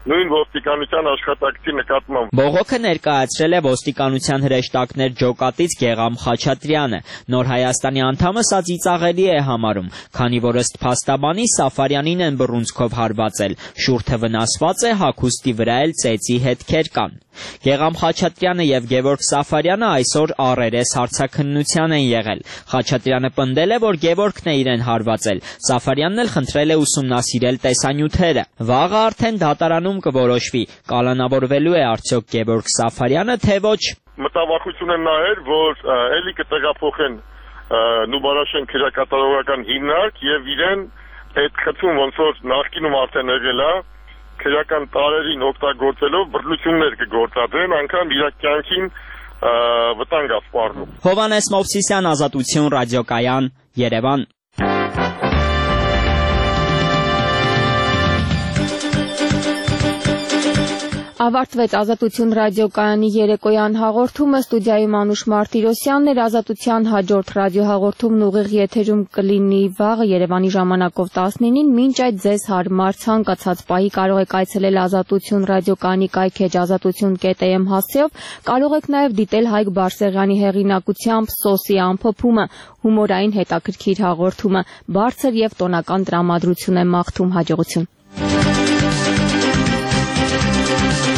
նույն ոստիկանության աշխատակցի նկատմամբ։ Բողոքը ներկայացրել է ոստիկանության հրեշտակներ ջոկատից Գեգամ Խաչատրյանը։ Նոր Հայաստանի անդամը սա ծիծաղելի է համարում, քանի որ ըստ փաստաբանի Սաֆարյանին են բռունցքով հարվածել, շուրթը վնասված է, հագուստի վրա էլ ծեծի հետքեր կան։ Գեգամ Խաչատրյանը եւ Գևորգ Սաֆարյանը այսօր առերես հարցաքննության են եղել։ Խաչատրյանը պնդել է, որ Գևորգն է իրեն հարվածել, Սաֆարյանն էլ խնդրել է ուսումնասիրել տեսանյութերը։ Վաղը արդեն դատարանում կորոշվի, կալանավորվելու է արդյոք Գևորգ Սաֆարյանը, թե ոչ։ Մտավախություն եմ նայել, որ էլի կտեղափոխեն Նուբարաշեն քրեակատարողական հիմնարկ եւ իրեն այդ խցում ոնց որ նախկինում արդեն եղել է քրեական տարերին օգտագործելով բռնություններ կգործադրեն, անգամ իր կյանքին վտանգ է սպառնում։ Հովհաննես Մովսիսյան, Ազատություն ռադիոկայան, Երևան։ Ավարտվեց Ազատություն ռադիոկայանի երեկոյան հաղորդումը, ստուդիայում Անուշ Մարտիրոսյանն էր, Ազատության հաջորդ ռադիոհաղորդումն ուղիղ եթերում կլինի վաղը Երևանի ժամանակով 19-ին, մինչ այդ ձեզ հարմար ցանկացած պահի կարող եք այցելել Ազատություն ռադիոկայանի կայքեջ azatutun.am հասցեով, կարող եք նաև դիտել Հայկ Բարսեղյանի հեղինակությամբ Սոսի ամփոփումը, հումորային հետաքրքիր հաղորդումը, բարձր եւ տոնական տրամադրություն է մաղթում, հաջողություն։